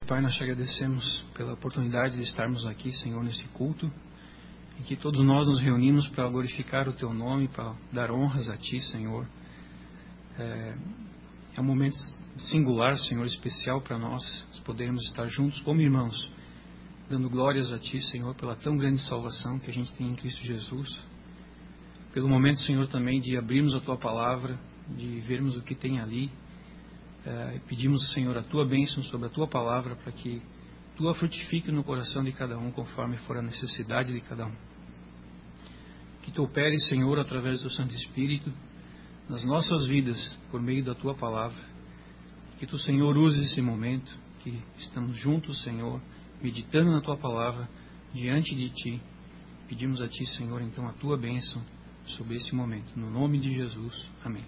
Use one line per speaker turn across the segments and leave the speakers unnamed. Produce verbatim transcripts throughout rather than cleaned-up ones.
Pai, nós te agradecemos pela oportunidade de estarmos aqui, Senhor, nesse culto, em que todos nós nos reunimos para glorificar o Teu nome, para dar honras a Ti, Senhor. É, é um momento singular, Senhor, especial para nós, nós podermos estar juntos como irmãos, dando glórias a Ti, Senhor, pela tão grande salvação que a gente tem em Cristo Jesus. Pelo momento, Senhor, também de abrirmos a Tua palavra, de vermos o que tem ali. É, pedimos, Senhor, a Tua bênção sobre a Tua palavra, para que Tu a frutifique no coração de cada um, conforme for a necessidade de cada um. Que Tu operes, Senhor, através do Santo Espírito, nas nossas vidas, por meio da Tua palavra. Que Tu, Senhor, use esse momento, que estamos juntos, Senhor, meditando na Tua palavra, diante de Ti. Pedimos a Ti, Senhor, então, a Tua bênção sobre esse momento. No nome de Jesus. Amém.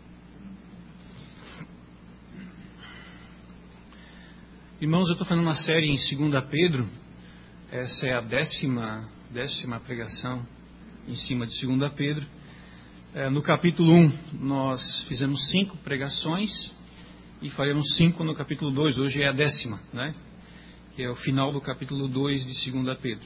Irmãos, eu estou fazendo uma série em Segunda Pedro. Essa é a décima, décima pregação em cima de Segunda Pedro. É, no capítulo um, nós fizemos cinco pregações e faremos cinco no capítulo dois. Hoje é a décima, né? Que é o final do capítulo dois de Segunda Pedro.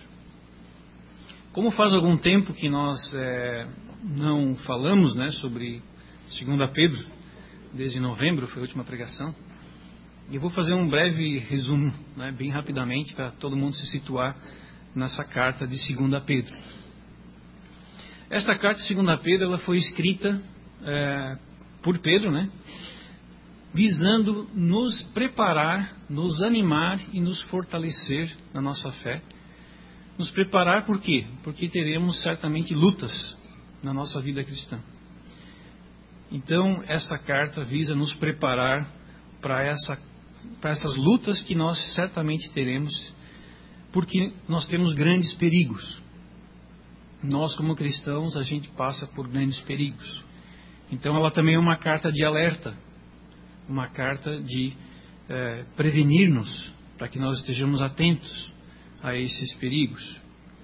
Como faz algum tempo que nós é, não falamos, né, sobre Segunda Pedro, desde novembro foi a última pregação, eu vou fazer um breve resumo, né, bem rapidamente, para todo mundo se situar nessa carta de Segunda Pedro. Esta carta de Segunda Pedro, ela foi escrita é, por Pedro, né, visando nos preparar, nos animar e nos fortalecer na nossa fé. Nos preparar por quê? Porque teremos certamente lutas na nossa vida cristã. Então, essa carta visa nos preparar para essa para essas lutas que nós certamente teremos, porque nós temos grandes perigos. Nós, como cristãos, a gente passa por grandes perigos. Então, ela também é uma carta de alerta, uma carta de é, prevenir-nos, para que nós estejamos atentos a esses perigos.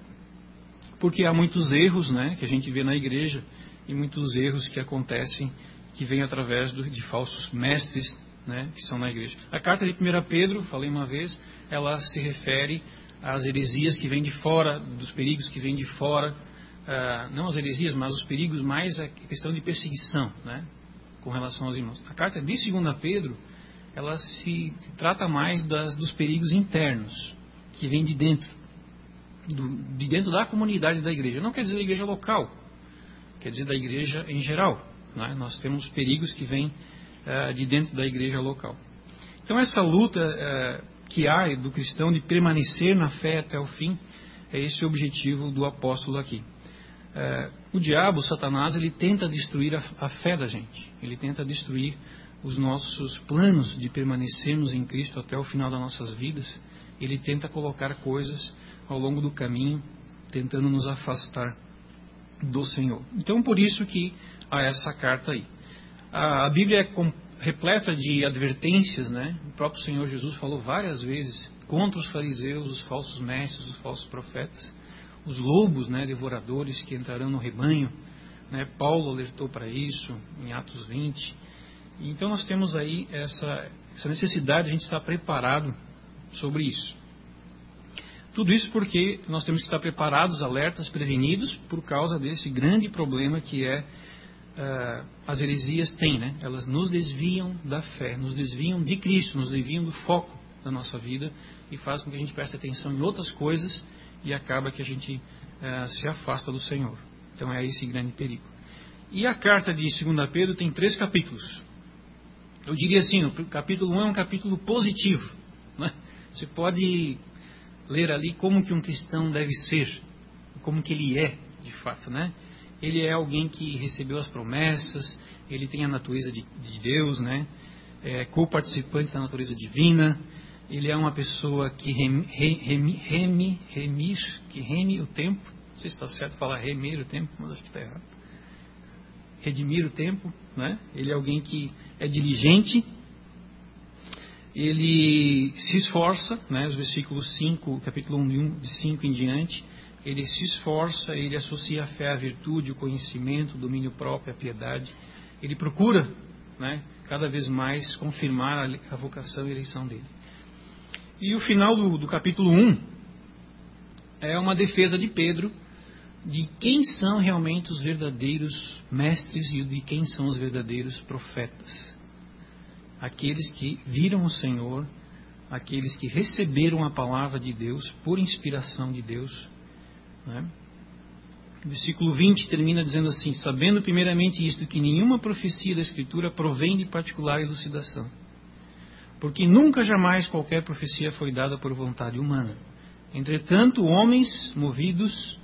Porque há muitos erros, né, que a gente vê na igreja, e muitos erros que acontecem, que vêm através do, de falsos mestres, né, que são na igreja. A carta de Primeira Pedro, falei uma vez, ela se refere às heresias que vêm de fora, dos perigos que vêm de fora, uh, não as heresias, mas os perigos mais a questão de perseguição, né, com relação aos irmãos. A carta de Segunda Pedro, ela se trata mais das, dos perigos internos, que vêm de dentro, do, de dentro da comunidade da igreja. Não quer dizer da igreja local, quer dizer da igreja em geral, né? Nós temos perigos que vêm de dentro da igreja local. Então essa luta uh, que há do cristão de permanecer na fé até o fim, é esse o objetivo do apóstolo aqui. Uh, o diabo, o Satanás, ele tenta destruir a, a fé da gente, ele tenta destruir os nossos planos de permanecermos em Cristo até o final das nossas vidas. Ele tenta colocar coisas ao longo do caminho, tentando nos afastar do Senhor. Então por isso que há essa carta aí. A Bíblia é repleta de advertências, né? O próprio Senhor Jesus falou várias vezes contra os fariseus, os falsos mestres, os falsos profetas, os lobos, né, devoradores que entrarão no rebanho, né? Paulo alertou para isso em Atos vinte. Então nós temos aí essa, essa necessidade de a gente estar preparado sobre isso. Tudo isso porque nós temos que estar preparados, alertas, prevenidos por causa desse grande problema que é Uh, as heresias têm, né? Elas nos desviam da fé, nos desviam de Cristo, nos desviam do foco da nossa vida e faz com que a gente preste atenção em outras coisas e acaba que a gente uh, se afasta do Senhor. Então é esse grande perigo. E a carta de Segunda Pedro tem três capítulos. Eu diria assim, o capítulo um é um capítulo positivo, né? Você pode ler ali como que um cristão deve ser, como que ele é de fato, né? Ele é alguém que recebeu as promessas, ele tem a natureza de, de Deus, né? É co-participante da natureza divina, ele é uma pessoa que remi, remi, remi, remir, que reme o tempo, não sei se está certo falar remir o tempo, mas acho que está errado. Redimir o tempo, né? Ele é alguém que é diligente, ele se esforça, né? Os versículos cinco, capítulo um, de cinco em diante, ele se esforça, ele associa a fé à virtude, o conhecimento, o domínio próprio, a piedade. Ele procura, né, cada vez mais confirmar a, a vocação e a eleição dele. E o final do, do capítulo um é uma defesa de Pedro de quem são realmente os verdadeiros mestres e de quem são os verdadeiros profetas. Aqueles que viram o Senhor, aqueles que receberam a palavra de Deus por inspiração de Deus, né? O versículo vinte termina dizendo assim: sabendo primeiramente isto, que nenhuma profecia da Escritura provém de particular elucidação, porque nunca jamais qualquer profecia foi dada por vontade humana. Entretanto, homens movidos,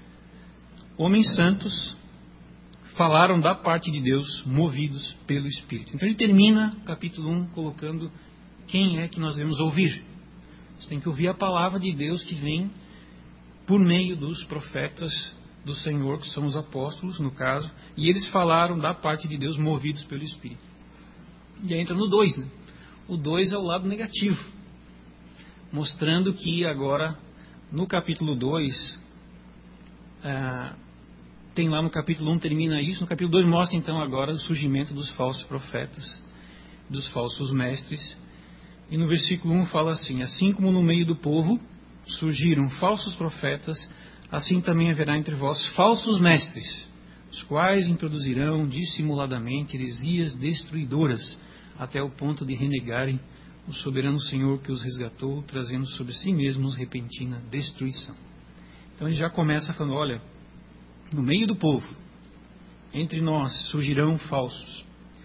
homens santos, falaram da parte de Deus, movidos pelo Espírito. Então ele termina o capítulo um colocando quem é que nós devemos ouvir. Você tem que ouvir a palavra de Deus que vem por meio dos profetas do Senhor, que são os apóstolos, no caso, e eles falaram da parte de Deus, movidos pelo Espírito. E aí entra no dois, né? O dois é o lado negativo, mostrando que agora, no capítulo dois, ah, tem lá no capítulo um, termina isso, no capítulo dois mostra então agora o surgimento dos falsos profetas, dos falsos mestres, e no versículo um fala assim: assim como no meio do povo surgiram falsos profetas, assim também haverá entre vós falsos mestres, os quais introduzirão dissimuladamente heresias destruidoras, até o ponto de renegarem o soberano Senhor que os resgatou, trazendo sobre si mesmos repentina destruição. Então ele já começa falando: olha, no meio do povo, entre nós surgirão falsos,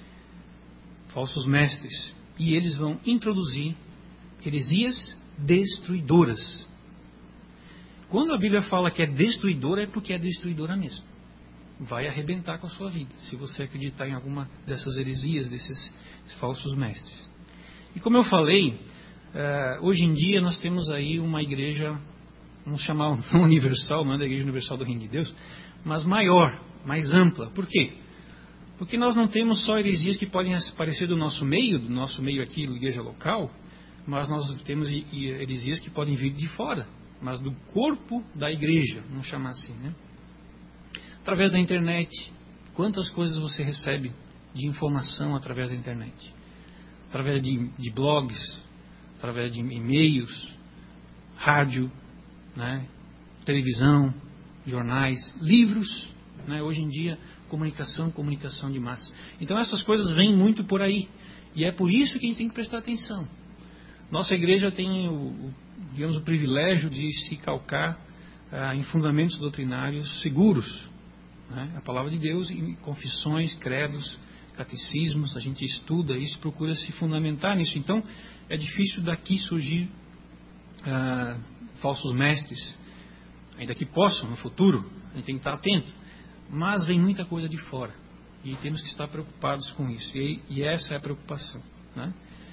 falsos mestres, e eles vão introduzir heresias destruidoras. Quando a Bíblia fala que é destruidora, é porque é destruidora mesmo. Vai arrebentar com a sua vida, se você acreditar em alguma dessas heresias, desses falsos mestres. E como eu falei, hoje em dia nós temos aí uma igreja, vamos chamar não universal, não é da Igreja Universal do Reino de Deus, mas maior, mais ampla. Por quê? Porque nós não temos só heresias que podem aparecer do nosso meio, do nosso meio aqui, igreja local, mas nós temos heresias que podem vir de fora, mas do corpo da igreja, vamos chamar assim, né? Através da internet, quantas coisas você recebe de informação através da internet? Através de, de blogs, através de e-mails, rádio, né? Televisão, jornais, livros, né? Hoje em dia, comunicação, comunicação de massa. Então essas coisas vêm muito por aí, e é por isso que a gente tem que prestar atenção. Nossa igreja tem o, o digamos, o privilégio de se calcar ah, em fundamentos doutrinários seguros, né? A palavra de Deus, em confissões, credos, catecismos, a gente estuda isso, procura se fundamentar nisso. Então é difícil daqui surgir ah, falsos mestres, ainda que possam no futuro, a gente tem que estar atento, mas vem muita coisa de fora e temos que estar preocupados com isso, e, e essa é a preocupação, né?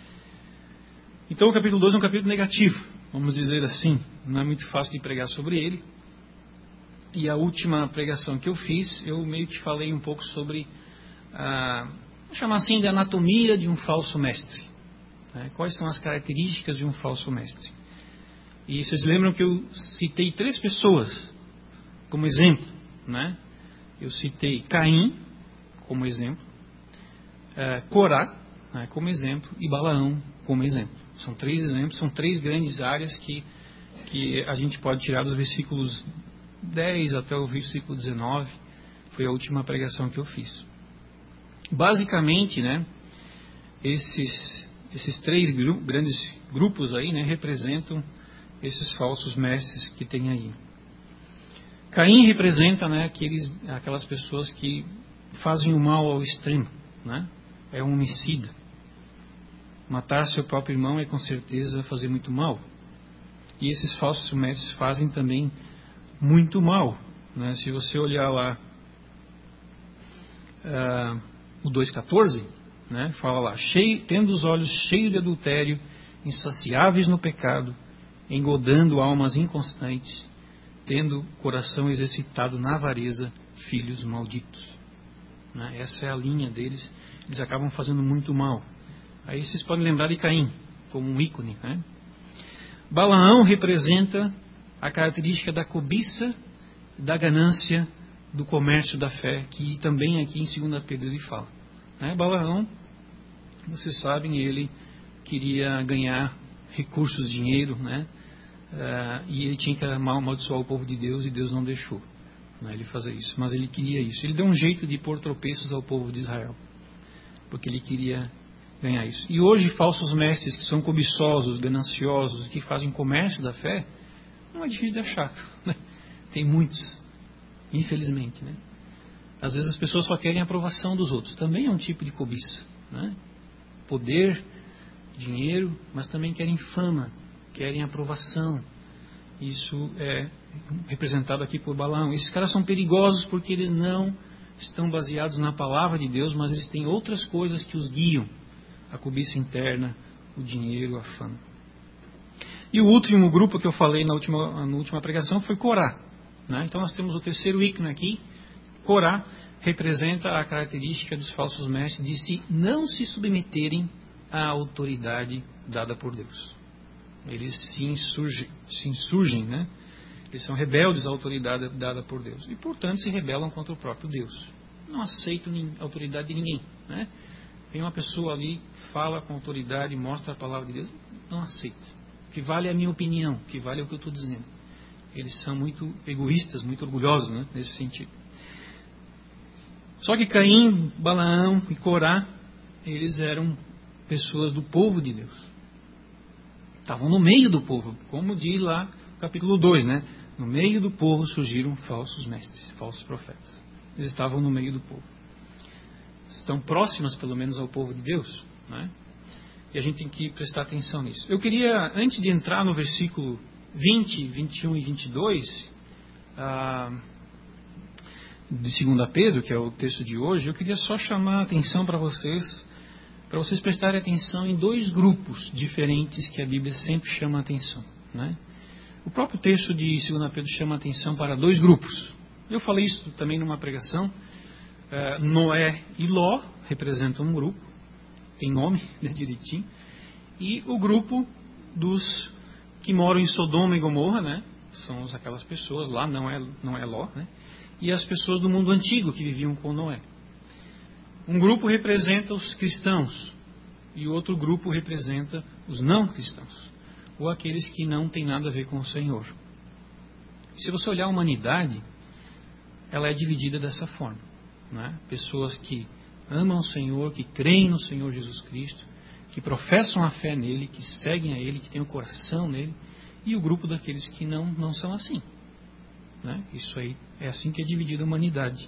Então o capítulo dois é um capítulo negativo, vamos dizer assim, não é muito fácil de pregar sobre ele. E a última pregação que eu fiz, eu meio que falei um pouco sobre, ah, vamos chamar assim, de anatomia de um falso mestre, né? Quais são as características de um falso mestre. E vocês lembram que eu citei três pessoas como exemplo, né? Eu citei Caim como exemplo, eh, Corá, né, como exemplo, e Balaão como exemplo. São três exemplos, são três grandes áreas que, que a gente pode tirar dos versículos dez até o versículo dezenove. Foi a última pregação que eu fiz. Basicamente, né, esses, esses três gru, grandes grupos aí, né, representam esses falsos mestres que tem aí. Caim representa, né, aqueles, aquelas pessoas que fazem o mal ao extremo, né? É um homicida. Matar seu próprio irmão é com certeza fazer muito mal. E esses falsos mestres fazem também muito mal, né? Se você olhar lá uh, o dois catorze, né, fala lá: cheio, tendo os olhos cheios de adultério, insaciáveis no pecado, engodando almas inconstantes, tendo o coração exercitado na avareza, filhos malditos. Né? Essa é a linha deles. Eles acabam fazendo muito mal. Aí vocês podem lembrar de Caim como um ícone, né? Balaão representa a característica da cobiça, da ganância, do comércio da fé, que também aqui em segunda Pedro ele fala, né? Balaão, vocês sabem, ele queria ganhar recursos, dinheiro, né? Uh, e ele tinha que amaldiçoar o povo de Deus, e Deus não deixou, né, ele fazer isso. Mas ele queria isso. Ele deu um jeito de pôr tropeços ao povo de Israel, porque ele queria ganhar isso. E hoje, falsos mestres que são cobiçosos, gananciosos, que fazem comércio da fé, não é difícil de achar, né? Tem muitos, infelizmente, né? Às vezes as pessoas só querem a aprovação dos outros. Também é um tipo de cobiça, né? Poder, dinheiro, mas também querem fama, querem aprovação. Isso é representado aqui por Balaão. Esses caras são perigosos porque eles não estão baseados na palavra de Deus, mas eles têm outras coisas que os guiam. A cobiça interna, o dinheiro, a fama. E o último grupo que eu falei na última, na última pregação foi Corá, né? Então nós temos o terceiro ícone aqui. Corá representa a característica dos falsos mestres de se não se submeterem à autoridade dada por Deus. Eles se insurgem, se insurgem, né? Eles são rebeldes à autoridade dada por Deus e, portanto, se rebelam contra o próprio Deus. Não aceitam a autoridade de ninguém, né? Vem uma pessoa ali, fala com autoridade, mostra a palavra de Deus, não aceita. O que vale é a minha opinião, o que vale é o que eu estou dizendo. Eles são muito egoístas, muito orgulhosos, né, nesse sentido. Só que Caim, Balaão e Corá, eles eram pessoas do povo de Deus. Estavam no meio do povo, como diz lá no capítulo dois, né? No meio do povo surgiram falsos mestres, falsos profetas. Eles estavam no meio do povo. Estão próximas, pelo menos, ao povo de Deus, né? E a gente tem que prestar atenção nisso. Eu queria, antes de entrar no versículo vinte, vinte e um e vinte e dois, ah, de segunda Pedro, que é o texto de hoje, eu queria só chamar a atenção para vocês, para vocês prestarem atenção em dois grupos diferentes que a Bíblia sempre chama a atenção, né? O próprio texto de segunda Pedro chama a atenção para dois grupos. Eu falei isso também numa pregação. É, Noé e Ló representam um grupo, tem nome, né, direitinho, e o grupo dos que moram em Sodoma e Gomorra, né, são aquelas pessoas lá, não é, não é Ló, né, e as pessoas do mundo antigo que viviam com Noé. Um grupo representa os cristãos e o outro grupo representa os não cristãos, ou aqueles que não têm nada a ver com o Senhor. Se você olhar a humanidade, ela é dividida dessa forma, né? Pessoas que amam o Senhor, que creem no Senhor Jesus Cristo, que professam a fé nele, que seguem a ele, que têm o coração nele, e o grupo daqueles que não, não são assim, né? Isso aí é assim que é dividida a humanidade.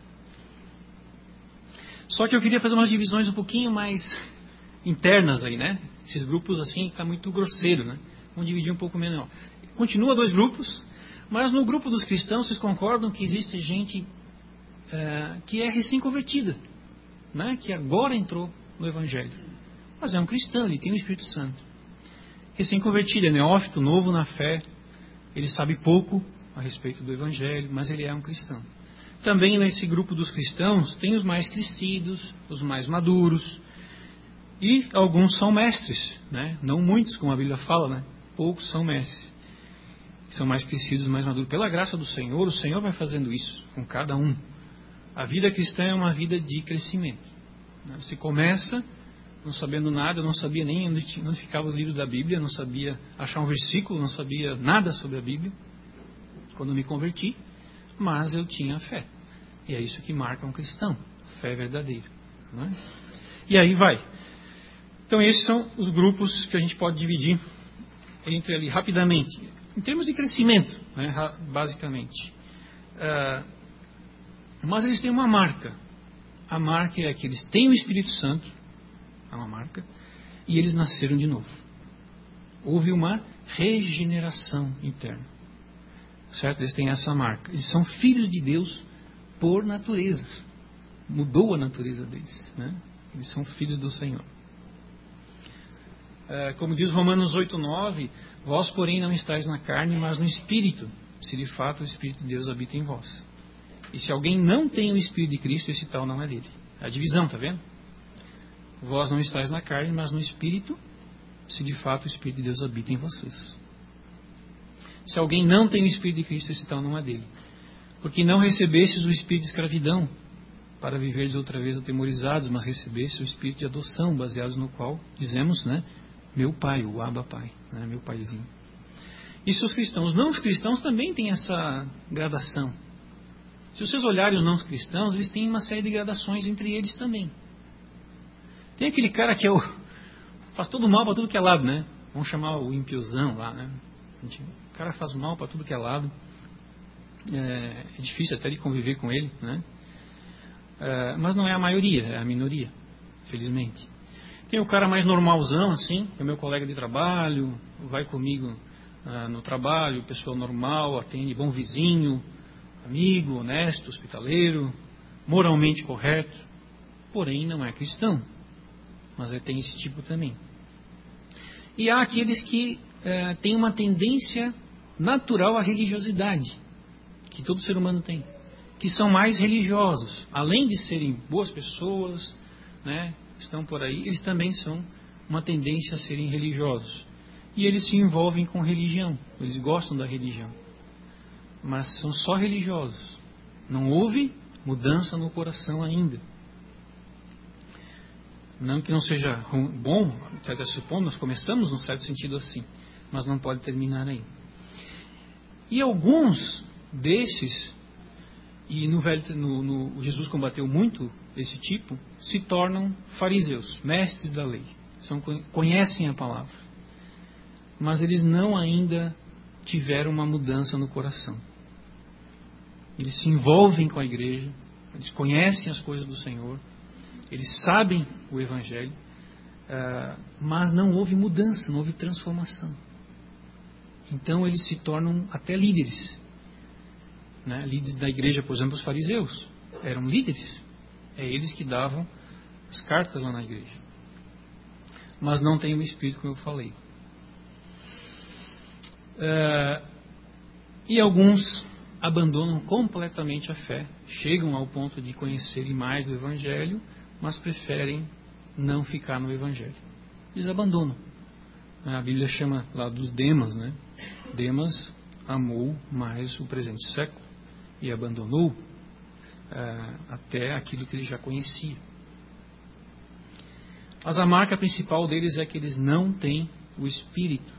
Só que eu queria fazer umas divisões um pouquinho mais internas aí, né? Esses grupos assim está muito grosseiro, né? Vamos dividir um pouco menor. Continua dois grupos, mas no grupo dos cristãos vocês concordam que existe gente é, que é recém-convertida, né? Que agora entrou no Evangelho, mas é um cristão, ele tem o Espírito Santo. Recém-convertido, é neófito, novo na fé, ele sabe pouco a respeito do Evangelho, mas ele é um cristão. Também nesse grupo dos cristãos tem os mais crescidos, os mais maduros, e alguns são mestres, né? Não muitos, como a Bíblia fala, né? Poucos são mestres, são mais crescidos, mais maduros. Pela graça do Senhor, o Senhor vai fazendo isso com cada um. A vida cristã é uma vida de crescimento, né? Você começa não sabendo nada, eu não sabia nem onde, onde ficavam os livros da Bíblia, não sabia achar um versículo, não sabia nada sobre a Bíblia quando me converti, mas eu tinha fé. E é isso que marca um cristão, fé verdadeira, né? E aí vai. Então esses são os grupos que a gente pode dividir entre ali rapidamente, em termos de crescimento, né, basicamente. Uh, mas eles têm uma marca. A marca é que eles têm o Espírito Santo, é uma marca, e eles nasceram de novo. Houve uma regeneração interna, certo? Eles têm essa marca. Eles são filhos de Deus por natureza. Mudou a natureza deles, né? Eles são filhos do Senhor. É, como diz Romanos oito, nove, vós, porém, não estáis na carne, mas no Espírito, se de fato o Espírito de Deus habita em vós. E se alguém não tem o Espírito de Cristo, esse tal não é dele. A divisão, está vendo? Vós não estáis na carne, mas no Espírito, se de fato o Espírito de Deus habita em vocês. Se alguém não tem o Espírito de Cristo, esse tal não é dele. Porque não recebestes o Espírito de escravidão, para viveres outra vez atemorizados, mas recebestes o Espírito de adoção, baseados no qual, dizemos, né? meu pai, o Abba Pai, né? Meu paizinho. Isso os cristãos. Não, os cristãos também têm essa gradação. Se vocês olharem os não cristãos, eles têm uma série de gradações entre eles também. Tem aquele cara que é o, faz todo mal para tudo que é lado, né? Vamos chamar o impiozão lá, né? O cara faz mal para tudo que é lado. É, é difícil até de conviver com ele, né? É, mas não é a maioria, é a minoria, felizmente. Tem o cara mais normalzão, assim, que é meu colega de trabalho, vai comigo ah, no trabalho, pessoa normal, atende, bom vizinho, amigo, honesto, hospitaleiro, moralmente correto, porém não é cristão. Mas é, tem esse tipo também. E há aqueles que é, têm uma tendência natural à religiosidade, que todo ser humano tem, que são mais religiosos, além de serem boas pessoas, né, estão por aí, eles também são uma tendência a serem religiosos. E eles se envolvem com religião, eles gostam da religião, mas são só religiosos. Não houve mudança no coração ainda. Não que não seja bom, até esse ponto, nós começamos num certo sentido assim, mas não pode terminar aí. E alguns desses, e no, velho, no, no Jesus combateu muito esse tipo, se tornam fariseus, mestres da lei, são, conhecem a palavra, mas eles não ainda tiveram uma mudança no coração. Eles se envolvem com a igreja, eles conhecem as coisas do Senhor, eles sabem o Evangelho, uh, mas não houve mudança, não houve transformação. Então eles se tornam até líderes, né? Líderes da igreja, por exemplo, os fariseus eram líderes, é eles que davam as cartas lá na igreja, mas não têm o Espírito, como eu falei. Uh, e alguns abandonam completamente a fé, chegam ao ponto de conhecerem mais do Evangelho, mas preferem não ficar no Evangelho. Eles abandonam. A Bíblia chama lá dos Demas, né? Demas amou mais o presente século e abandonou uh, até aquilo que ele já conhecia. Mas a marca principal deles é que eles não têm o Espírito.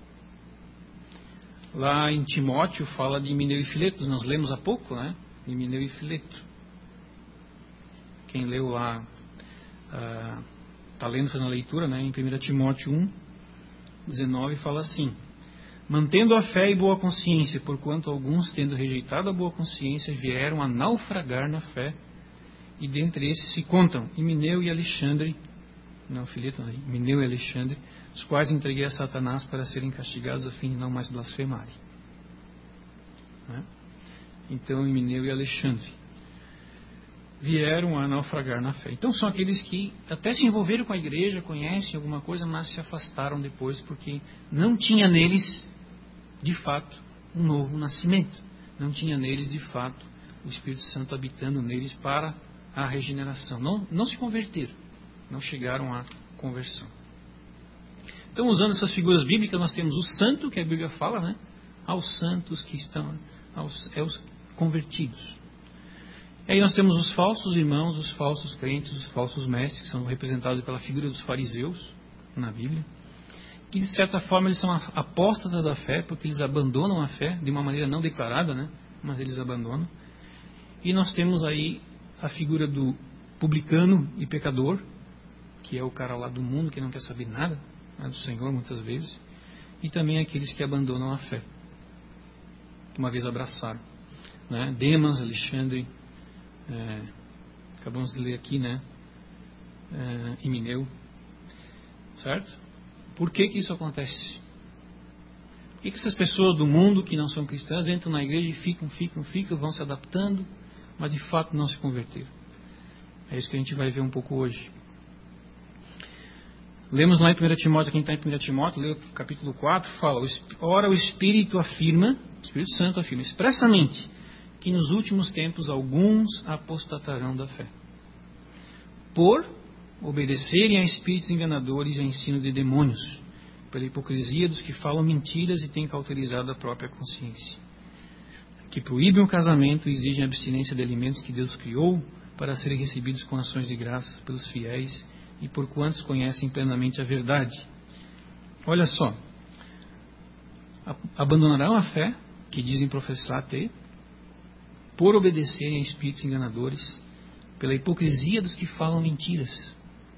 Lá em Timóteo fala de Himeneu e Fileto, nós lemos há pouco, né? Himeneu e Fileto. Quem leu lá, está uh, lendo na leitura, né? Em primeira Timóteo um, dezenove fala assim: mantendo a fé e boa consciência, porquanto alguns, tendo rejeitado a boa consciência, vieram a naufragar na fé, e dentre esses se contam Himeneu e Alexandre, não, Fileto, não, Himeneu e Alexandre, os quais entreguei a Satanás para serem castigados a fim de não mais blasfemarem. Né? Então, Himeneu e Alexandre vieram a naufragar na fé. Então, são aqueles que até se envolveram com a igreja, conhecem alguma coisa, mas se afastaram depois, porque não tinha neles, de fato, um novo nascimento. Não tinha neles, de fato, o Espírito Santo habitando neles para a regeneração. Não, não se converteram, não chegaram à conversão. Então, usando essas figuras bíblicas, nós temos o santo, que a Bíblia fala, né? Aos santos que estão, aos, é os convertidos. E aí nós temos os falsos irmãos, os falsos crentes, os falsos mestres, que são representados pela figura dos fariseus na Bíblia, que de certa forma eles são apóstatas da fé, porque eles abandonam a fé de uma maneira não declarada, né? Mas eles abandonam. E nós temos aí a figura do publicano e pecador, que é o cara lá do mundo que não quer saber nada, né, do Senhor muitas vezes, e também aqueles que abandonam a fé, que uma vez abraçaram, né? Demas, Alexandre, é, acabamos de ler aqui, né? É, Himeneu, certo? Por que que isso acontece? Por que que essas pessoas do mundo que não são cristãs entram na igreja e ficam, ficam, ficam, vão se adaptando, mas de fato não se converteram? É isso que a gente vai ver um pouco hoje. Lemos lá em primeira Timóteo, quem está em primeira Timóteo, lê o capítulo quatro, fala: ora o Espírito afirma, o Espírito Santo afirma expressamente que nos últimos tempos alguns apostatarão da fé, por obedecerem a espíritos enganadores e a ensino de demônios, pela hipocrisia dos que falam mentiras e têm cauterizado a própria consciência, que proíbem o casamento e exigem a abstinência de alimentos que Deus criou para serem recebidos com ações de graça pelos fiéis e por quantos conhecem plenamente a verdade. Olha só. Abandonarão a fé, que dizem professar ter, por obedecerem a espíritos enganadores, pela hipocrisia dos que falam mentiras,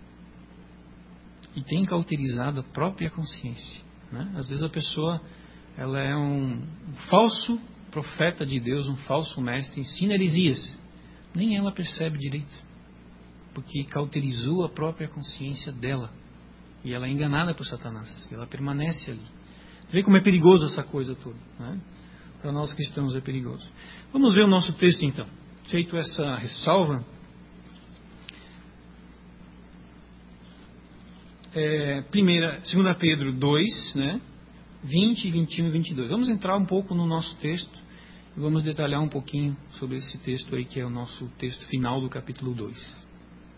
e têm cauterizado a própria consciência. Né? Às vezes a pessoa ela é um falso profeta de Deus, um falso mestre, ensina heresias. Nem ela percebe direito, porque cauterizou a própria consciência dela. E ela é enganada por Satanás, e ela permanece ali. Vê como é perigoso essa coisa toda. Né? Para nós cristãos é perigoso. Vamos ver o nosso texto então. Feito essa ressalva, é, primeira, segunda Pedro dois, né? vinte, vinte e um e vinte e dois. Vamos entrar um pouco no nosso texto e vamos detalhar um pouquinho sobre esse texto aí, que é o nosso texto final do capítulo dois.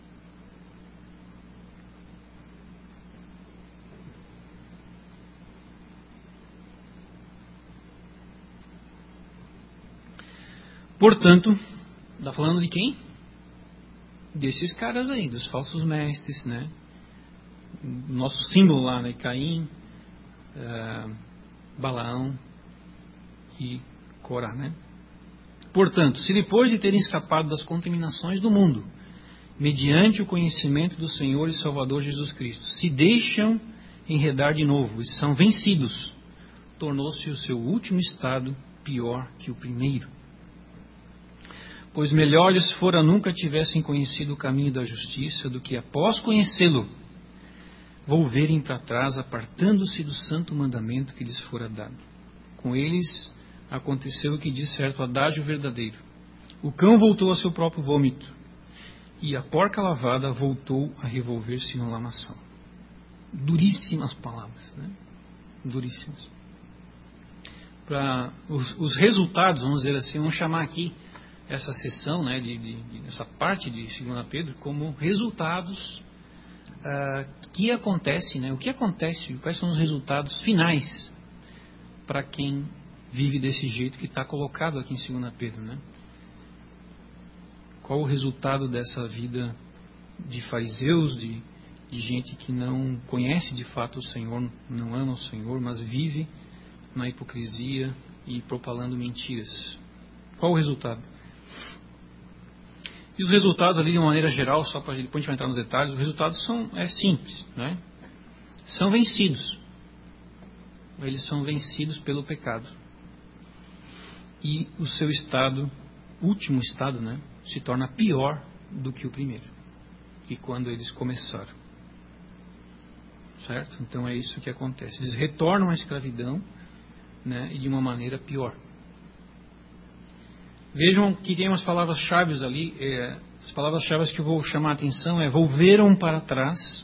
Portanto, está falando de quem? Desses caras aí, dos falsos mestres, né? Nosso símbolo lá, né? Caim, uh, Balaão e Corá, né? Portanto, se depois de terem escapado das contaminações do mundo, mediante o conhecimento do Senhor e Salvador Jesus Cristo, se deixam enredar de novo e são vencidos, tornou-se o seu último estado pior que o primeiro. Pois melhor lhes fora nunca tivessem conhecido o caminho da justiça do que, após conhecê-lo, volverem para trás, apartando-se do santo mandamento que lhes fora dado. Com eles aconteceu o que diz certo adágio verdadeiro: o cão voltou a seu próprio vômito, e a porca lavada voltou a revolver-se no lamaçal. Duríssimas palavras, né? Duríssimas. Para os, os resultados, vamos dizer assim, vamos chamar aqui essa sessão, né, de, de, de, essa parte de segunda Pedro, como resultados uh, que acontecem, né, o que acontece, quais são os resultados finais para quem vive desse jeito que está colocado aqui em segunda Pedro, né? Qual o resultado dessa vida de fariseus, de, de gente que não conhece de fato o Senhor, não ama o Senhor, mas vive na hipocrisia e propalando mentiras? Qual o resultado? E os resultados ali, de uma maneira geral, só para depois a gente vai entrar nos detalhes, os resultados são é simples, né? São vencidos. Eles são vencidos pelo pecado. E o seu estado, último estado, né, se torna pior do que o primeiro, que quando eles começaram. Certo? Então é isso que acontece. Eles retornam à escravidão, né, e de uma maneira pior. Vejam que tem umas palavras-chave ali. É, as palavras-chave que eu vou chamar a atenção é: volveram para trás,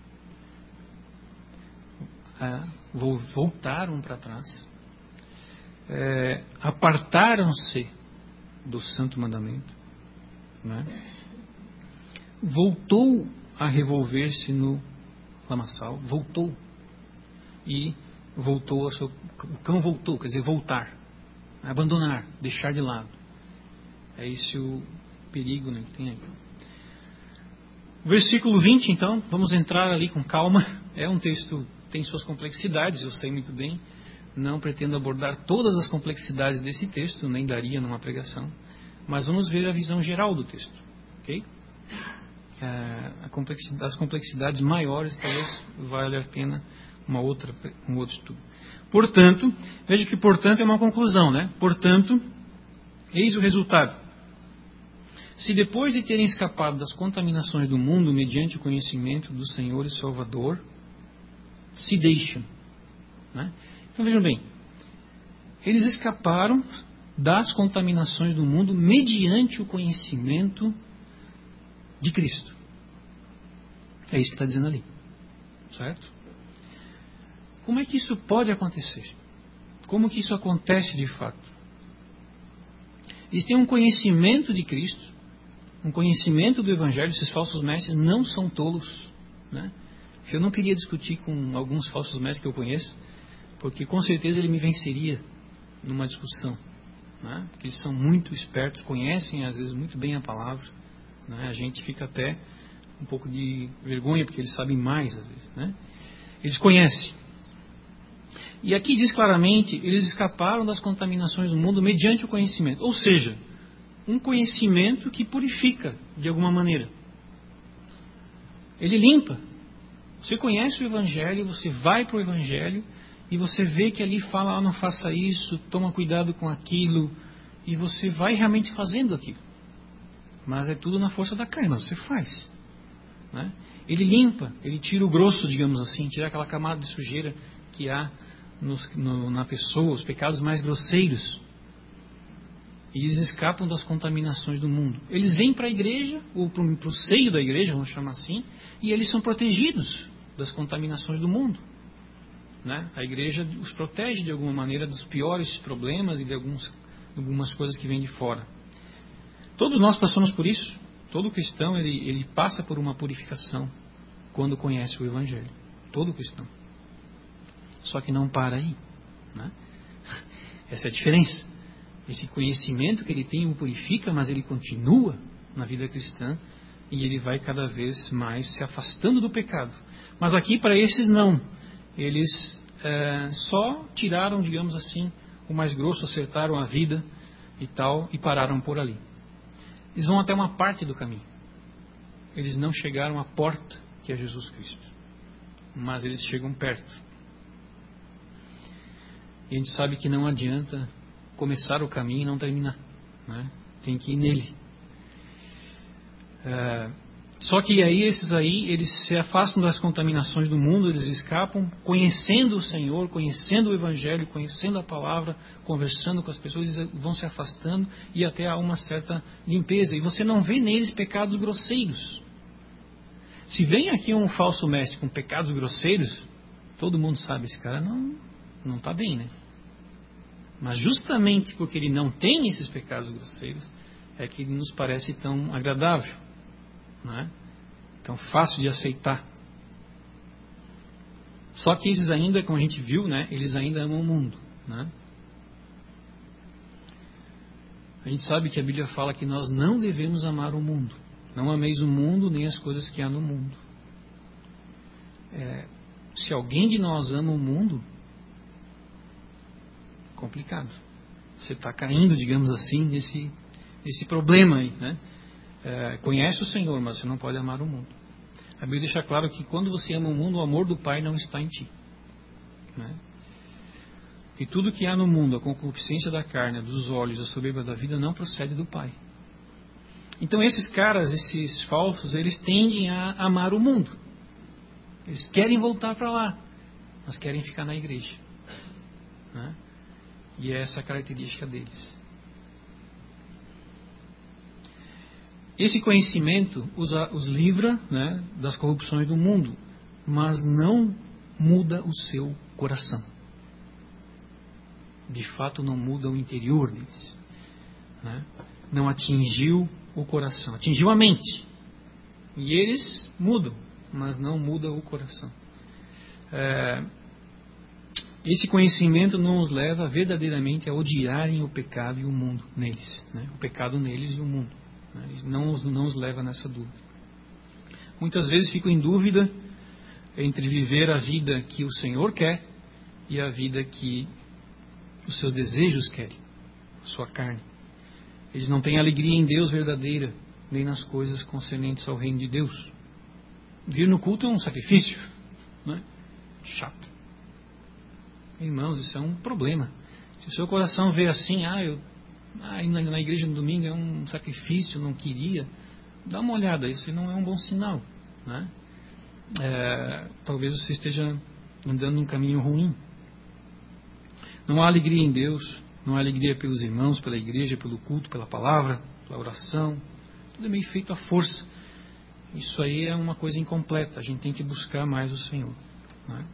é, voltaram para trás, é, apartaram-se do santo mandamento, né? Voltou a revolver-se no lamaçal, voltou e voltou a seu, o cão voltou, quer dizer, voltar, abandonar, deixar de lado. É esse o perigo, né, que tem aí. Versículo vinte, então, vamos entrar ali com calma. É um texto, tem suas complexidades, eu sei muito bem. Não pretendo abordar todas as complexidades desse texto, nem daria numa pregação. Mas vamos ver a visão geral do texto, ok? É, a complexidade, as complexidades maiores talvez valha a pena uma outra, um outro estudo. Portanto, veja que portanto é uma conclusão, né? Portanto, eis o resultado. Se depois de terem escapado das contaminações do mundo mediante o conhecimento do Senhor e Salvador, se deixam, né? Então vejam bem, eles escaparam das contaminações do mundo mediante o conhecimento de Cristo. É isso que está dizendo ali, certo? Como é que isso pode acontecer? Como que isso acontece de fato? Eles têm um conhecimento de Cristo, um conhecimento do Evangelho. Esses falsos mestres não são tolos, né? Eu não queria discutir com alguns falsos mestres que eu conheço, porque com certeza ele me venceria numa discussão, né? Porque eles são muito espertos, conhecem às vezes muito bem a palavra, né? A gente fica até um pouco de vergonha porque eles sabem mais às vezes, né? Eles conhecem. E aqui diz claramente, eles escaparam das contaminações do mundo mediante o conhecimento. Ou seja, um conhecimento que purifica de alguma maneira. Ele limpa. Você conhece o Evangelho, você vai para o Evangelho e você vê que ali fala, ah, não faça isso, toma cuidado com aquilo, e você vai realmente fazendo aquilo. Mas é tudo na força da carne, mas você faz. Né? Ele limpa, ele tira o grosso, digamos assim, tira aquela camada de sujeira que há nos, no, na pessoa, os pecados mais grosseiros. E eles escapam das contaminações do mundo. Eles vêm para a igreja, ou para o seio da igreja, vamos chamar assim, e eles são protegidos das contaminações do mundo. Né? A igreja os protege de alguma maneira dos piores problemas e de alguns, algumas coisas que vêm de fora. Todos nós passamos por isso. Todo cristão ele, ele passa por uma purificação quando conhece o Evangelho. Todo cristão. Só que não para aí. Né? Essa é a diferença. Esse conhecimento que ele tem o purifica, mas ele continua na vida cristã e ele vai cada vez mais se afastando do pecado. Mas aqui para esses não. Eles é, só tiraram, digamos assim, o mais grosso, acertaram a vida e tal e pararam por ali. Eles vão até uma parte do caminho. Eles não chegaram à porta que é Jesus Cristo. Mas eles chegam perto. E a gente sabe que não adianta começar o caminho e não terminar. Né? Tem que ir nele. É, só que aí esses aí, eles se afastam das contaminações do mundo, eles escapam, conhecendo o Senhor, conhecendo o Evangelho, conhecendo a palavra, conversando com as pessoas, eles vão se afastando e até há uma certa limpeza. E você não vê neles pecados grosseiros. Se vem aqui um falso mestre com pecados grosseiros, todo mundo sabe, esse cara não não está bem, né? Mas justamente porque ele não tem esses pecados grosseiros, é que ele nos parece tão agradável, não é? Tão fácil de aceitar. Só que esses ainda, como a gente viu, né, eles ainda amam o mundo. Né? A gente sabe que a Bíblia fala que nós não devemos amar o mundo. Não ameis o mundo nem as coisas que há no mundo. É, se alguém de nós ama o mundo, complicado. Você está caindo, digamos assim, nesse, nesse problema aí, né? É, conhece o Senhor, mas você não pode amar o mundo. A Bíblia deixa claro que quando você ama o mundo, o amor do Pai não está em ti. Né? E tudo que há no mundo, a concupiscência da carne, dos olhos, a soberba da vida, não procede do Pai. Então esses caras, esses falsos, eles tendem a amar o mundo. Eles querem voltar para lá, mas querem ficar na igreja. Né? E é essa a característica deles. Esse conhecimento os, os livra, né, das corrupções do mundo, mas não muda o seu coração. De fato, não muda o interior deles. Né? Não atingiu o coração. Atingiu a mente. E eles mudam, mas não muda o coração. É, esse conhecimento não os leva verdadeiramente a odiarem o pecado e o mundo neles. Né? O pecado neles e o mundo. Né? Não os, não os leva nessa dúvida. Muitas vezes fico em dúvida entre viver a vida que o Senhor quer e a vida que os seus desejos querem, a sua carne. Eles não têm alegria em Deus verdadeira, nem nas coisas concernentes ao reino de Deus. Vir no culto é um sacrifício, né? Chato. Irmãos, isso é um problema. Se o seu coração vê assim, ah, eu ah, ir na, na igreja no domingo é um sacrifício, não queria, dá uma olhada, isso não é um bom sinal. Né? É, talvez você esteja andando num caminho ruim. Não há alegria em Deus, não há alegria pelos irmãos, pela igreja, pelo culto, pela palavra, pela oração. Tudo é meio feito à força. Isso aí é uma coisa incompleta. A gente tem que buscar mais o Senhor. Né?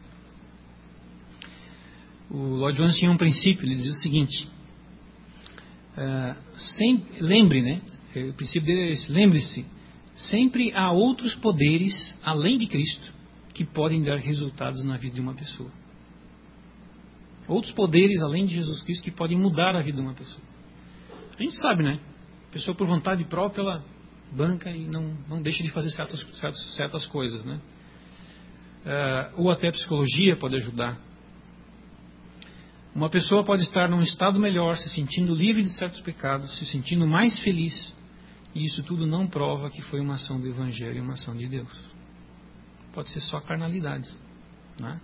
O Lloyd Jones tinha um princípio, ele dizia o seguinte: uh, sempre, lembre, né? O princípio dele é esse: lembre-se, sempre há outros poderes além de Cristo que podem dar resultados na vida de uma pessoa. Outros poderes além de Jesus Cristo que podem mudar a vida de uma pessoa. A gente sabe, né? A pessoa por vontade própria ela banca e não, não deixa de fazer certas, certas, certas coisas, né? Uh, ou até a psicologia pode ajudar. Uma pessoa pode estar num estado melhor, se sentindo livre de certos pecados, se sentindo mais feliz, e isso tudo não prova que foi uma ação do Evangelho e uma ação de Deus. Pode ser só carnalidade, né?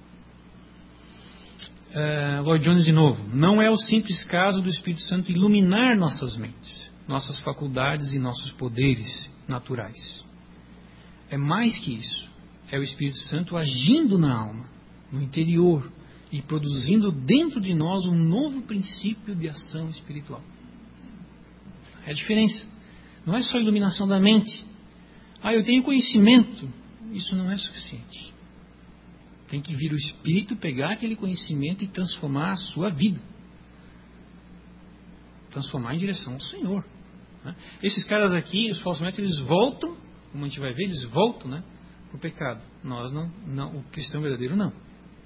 Uh, Lloyd Jones de novo. Não é o simples caso do Espírito Santo iluminar nossas mentes, nossas faculdades e nossos poderes naturais. É mais que isso. É o Espírito Santo agindo na alma, no interior, e produzindo dentro de nós um novo princípio de ação espiritual. É a diferença. Não é só iluminação da mente. Ah, eu tenho conhecimento. Isso não é suficiente. Tem que vir o Espírito pegar aquele conhecimento e transformar a sua vida. Transformar em direção ao Senhor. Né? Esses caras aqui, os falsos mestres, eles voltam, como a gente vai ver, eles voltam, né, para o pecado. Nós não, não, o cristão verdadeiro não.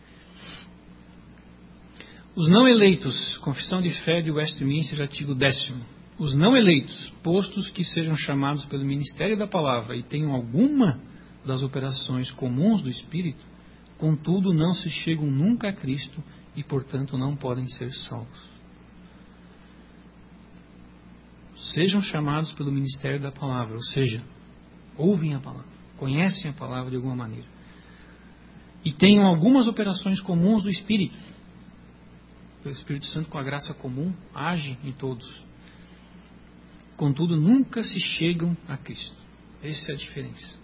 Os não eleitos, Confissão de Fé de Westminster, artigo décimo. Os não eleitos, postos que sejam chamados pelo ministério da palavra e tenham alguma das operações comuns do Espírito, contudo não se chegam nunca a Cristo e, portanto, não podem ser salvos. Sejam chamados pelo ministério da palavra, ou seja, ouvem a palavra, conhecem a palavra de alguma maneira, e tenham algumas operações comuns do Espírito. O Espírito Santo, com a graça comum, age em todos. Contudo, nunca se chegam a Cristo. Essa é a diferença.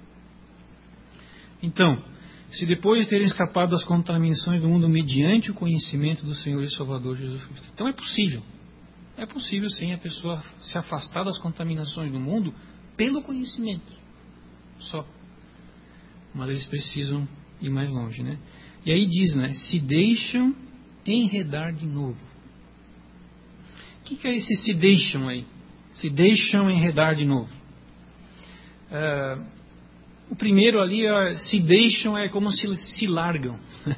Então, se depois de terem escapado das contaminações do mundo mediante o conhecimento do Senhor e Salvador Jesus Cristo. Então é possível. É possível sim a pessoa se afastar das contaminações do mundo pelo conhecimento. Só. Mas eles precisam ir mais longe, né? E aí diz, né? Se deixam enredar de novo. O que, que é esse se deixam aí? Se deixam enredar de novo. Uh, o primeiro ali, uh, se deixam, é como se se largam.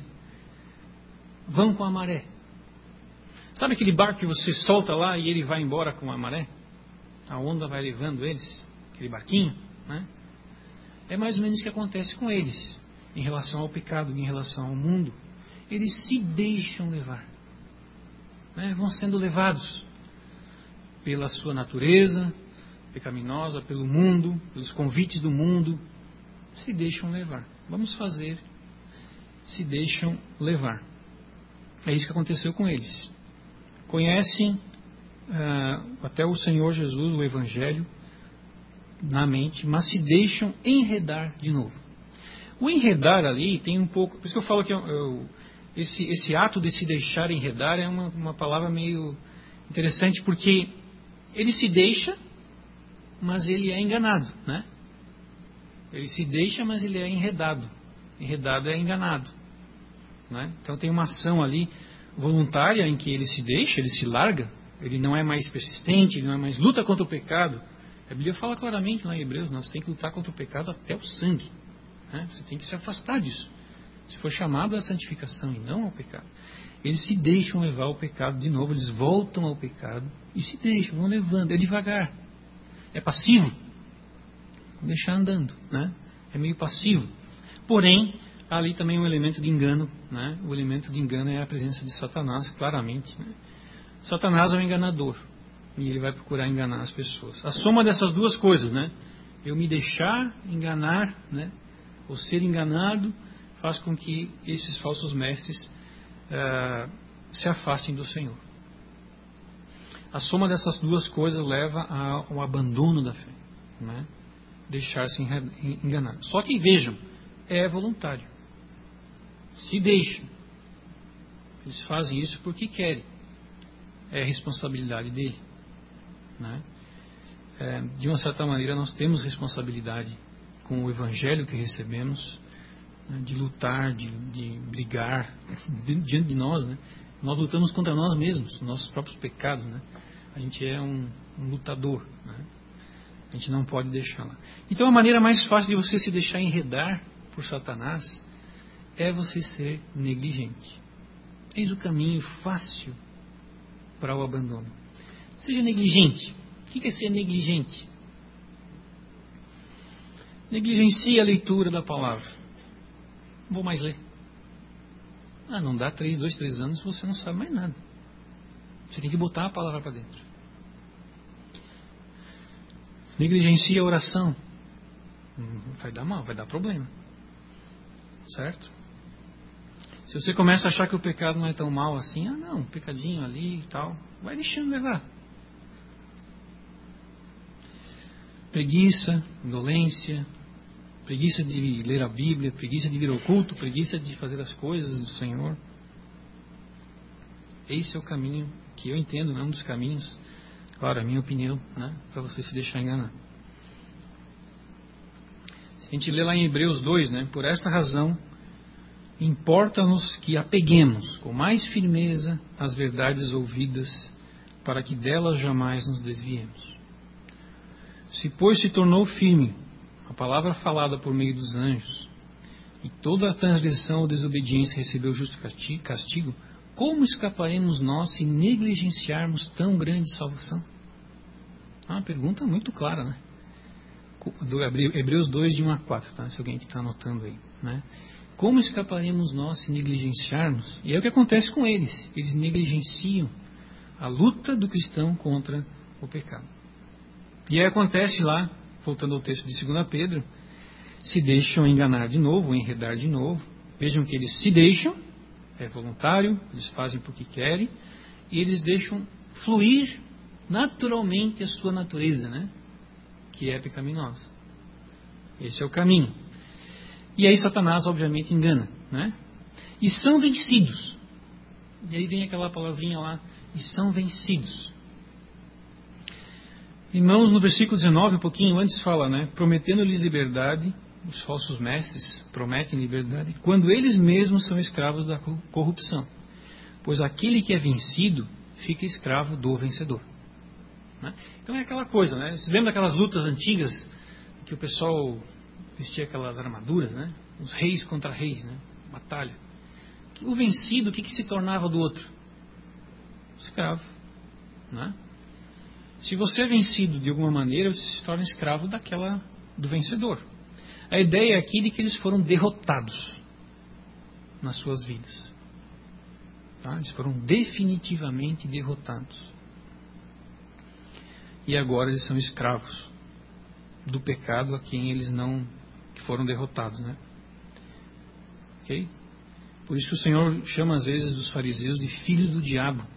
Vão com a maré. Sabe aquele barco que você solta lá e ele vai embora com a maré? A onda vai levando eles, aquele barquinho, né? É mais ou menos o que acontece com eles, em relação ao pecado, em relação ao mundo. Eles se deixam levar, né? Vão sendo levados pela sua natureza pecaminosa, pelo mundo, pelos convites do mundo. Se deixam levar. Vamos fazer, se deixam levar. É isso que aconteceu com eles. Conhecem uh, até o Senhor Jesus, o Evangelho, na mente, mas se deixam enredar de novo. O enredar ali tem um pouco... Por isso que eu falo que eu, eu, esse, esse ato de se deixar enredar é uma, uma palavra meio interessante, porque ele se deixa, mas ele é enganado, né? Ele se deixa, mas ele é enredado. Enredado é enganado, né? Então tem uma ação ali voluntária em que ele se deixa, ele se larga, ele não é mais persistente, ele não é mais luta contra o pecado. A Bíblia fala claramente lá em Hebreus, nós temos que lutar contra o pecado até o sangue, né? Você tem que se afastar disso. Se for chamado à santificação e não ao pecado. Eles se deixam levar ao pecado de novo, eles voltam ao pecado e se deixam, vão levando, é devagar. É passivo. Vão deixar andando, né? É meio passivo. Porém, há ali também um elemento de engano, né? O elemento de engano é a presença de Satanás, claramente, né? Satanás é um enganador e ele vai procurar enganar as pessoas. A soma dessas duas coisas, né? Eu me deixar enganar, né? Ou ser enganado, faz com que esses falsos mestres uh, se afastem do Senhor. A soma dessas duas coisas leva ao abandono da fé, né? Deixar-se enganar. Só que vejam, é voluntário. Se deixam. Eles fazem isso porque querem. É responsabilidade dele, né? É, de uma certa maneira nós temos responsabilidade com o Evangelho que recebemos, né? De lutar, de, de brigar diante de nós, né? Nós lutamos contra nós mesmos, nossos próprios pecados, né? A gente é um, um lutador, né? A gente não pode deixar lá. Então a maneira mais fácil de você se deixar enredar por Satanás é você ser negligente. Eis o caminho fácil para o abandono. Seja negligente. O que é ser negligente? Negligencie a leitura da palavra. Não vou mais ler. Ah, não dá três, dois, três anos, você não sabe mais nada. Você tem que botar a palavra para dentro. Negligencia a oração. Vai dar mal, vai dar problema. Certo? Se você começa a achar que o pecado não é tão mal assim, ah não, um pecadinho ali e tal, vai deixando levar. Preguiça, indolência, preguiça de ler a Bíblia, preguiça de vir ao culto, preguiça de fazer as coisas do Senhor. Esse é o caminho que eu entendo, não é um dos caminhos, claro, é a minha opinião, né, para você se deixar enganar. Se a gente lê lá em Hebreus dois, né, por esta razão, importa-nos que apeguemos com mais firmeza as verdades ouvidas, para que delas jamais nos desviemos. Se, pois, se tornou firme a palavra falada por meio dos anjos, e toda a transgressão ou desobediência recebeu justo castigo, como escaparemos nós se negligenciarmos tão grande salvação? É uma pergunta muito clara, né? Do Hebreus dois, de um a quatro, tá? Se alguém está anotando aí, né? Como escaparemos nós se negligenciarmos? E é o que acontece com eles. Eles negligenciam a luta do cristão contra o pecado. E aí acontece lá, voltando ao texto de Segunda Pedro, se deixam enganar de novo, enredar de novo. Vejam que eles se deixam, é voluntário, eles fazem porque querem, e eles deixam fluir naturalmente a sua natureza, né? Que é pecaminosa. Esse é o caminho. E aí Satanás, obviamente, engana, né? E são vencidos. E aí vem aquela palavrinha lá, e são vencidos. Irmãos, no versículo dezenove, um pouquinho antes fala, né? Prometendo-lhes liberdade, os falsos mestres prometem liberdade, quando eles mesmos são escravos da corrupção. Pois aquele que é vencido fica escravo do vencedor. Né? Então é aquela coisa, né? Você lembra daquelas lutas antigas que o pessoal vestia aquelas armaduras, né? Os reis contra reis, né? Batalha. O vencido, o que, que se tornava do outro? Escravo. Né? Se você é vencido de alguma maneira, você se torna escravo daquela, do vencedor. A ideia aqui é de que eles foram derrotados nas suas vidas. Tá? Eles foram definitivamente derrotados. E agora eles são escravos do pecado a quem eles não que foram derrotados, né? Ok? Por isso que o Senhor chama às vezes os fariseus de filhos do diabo,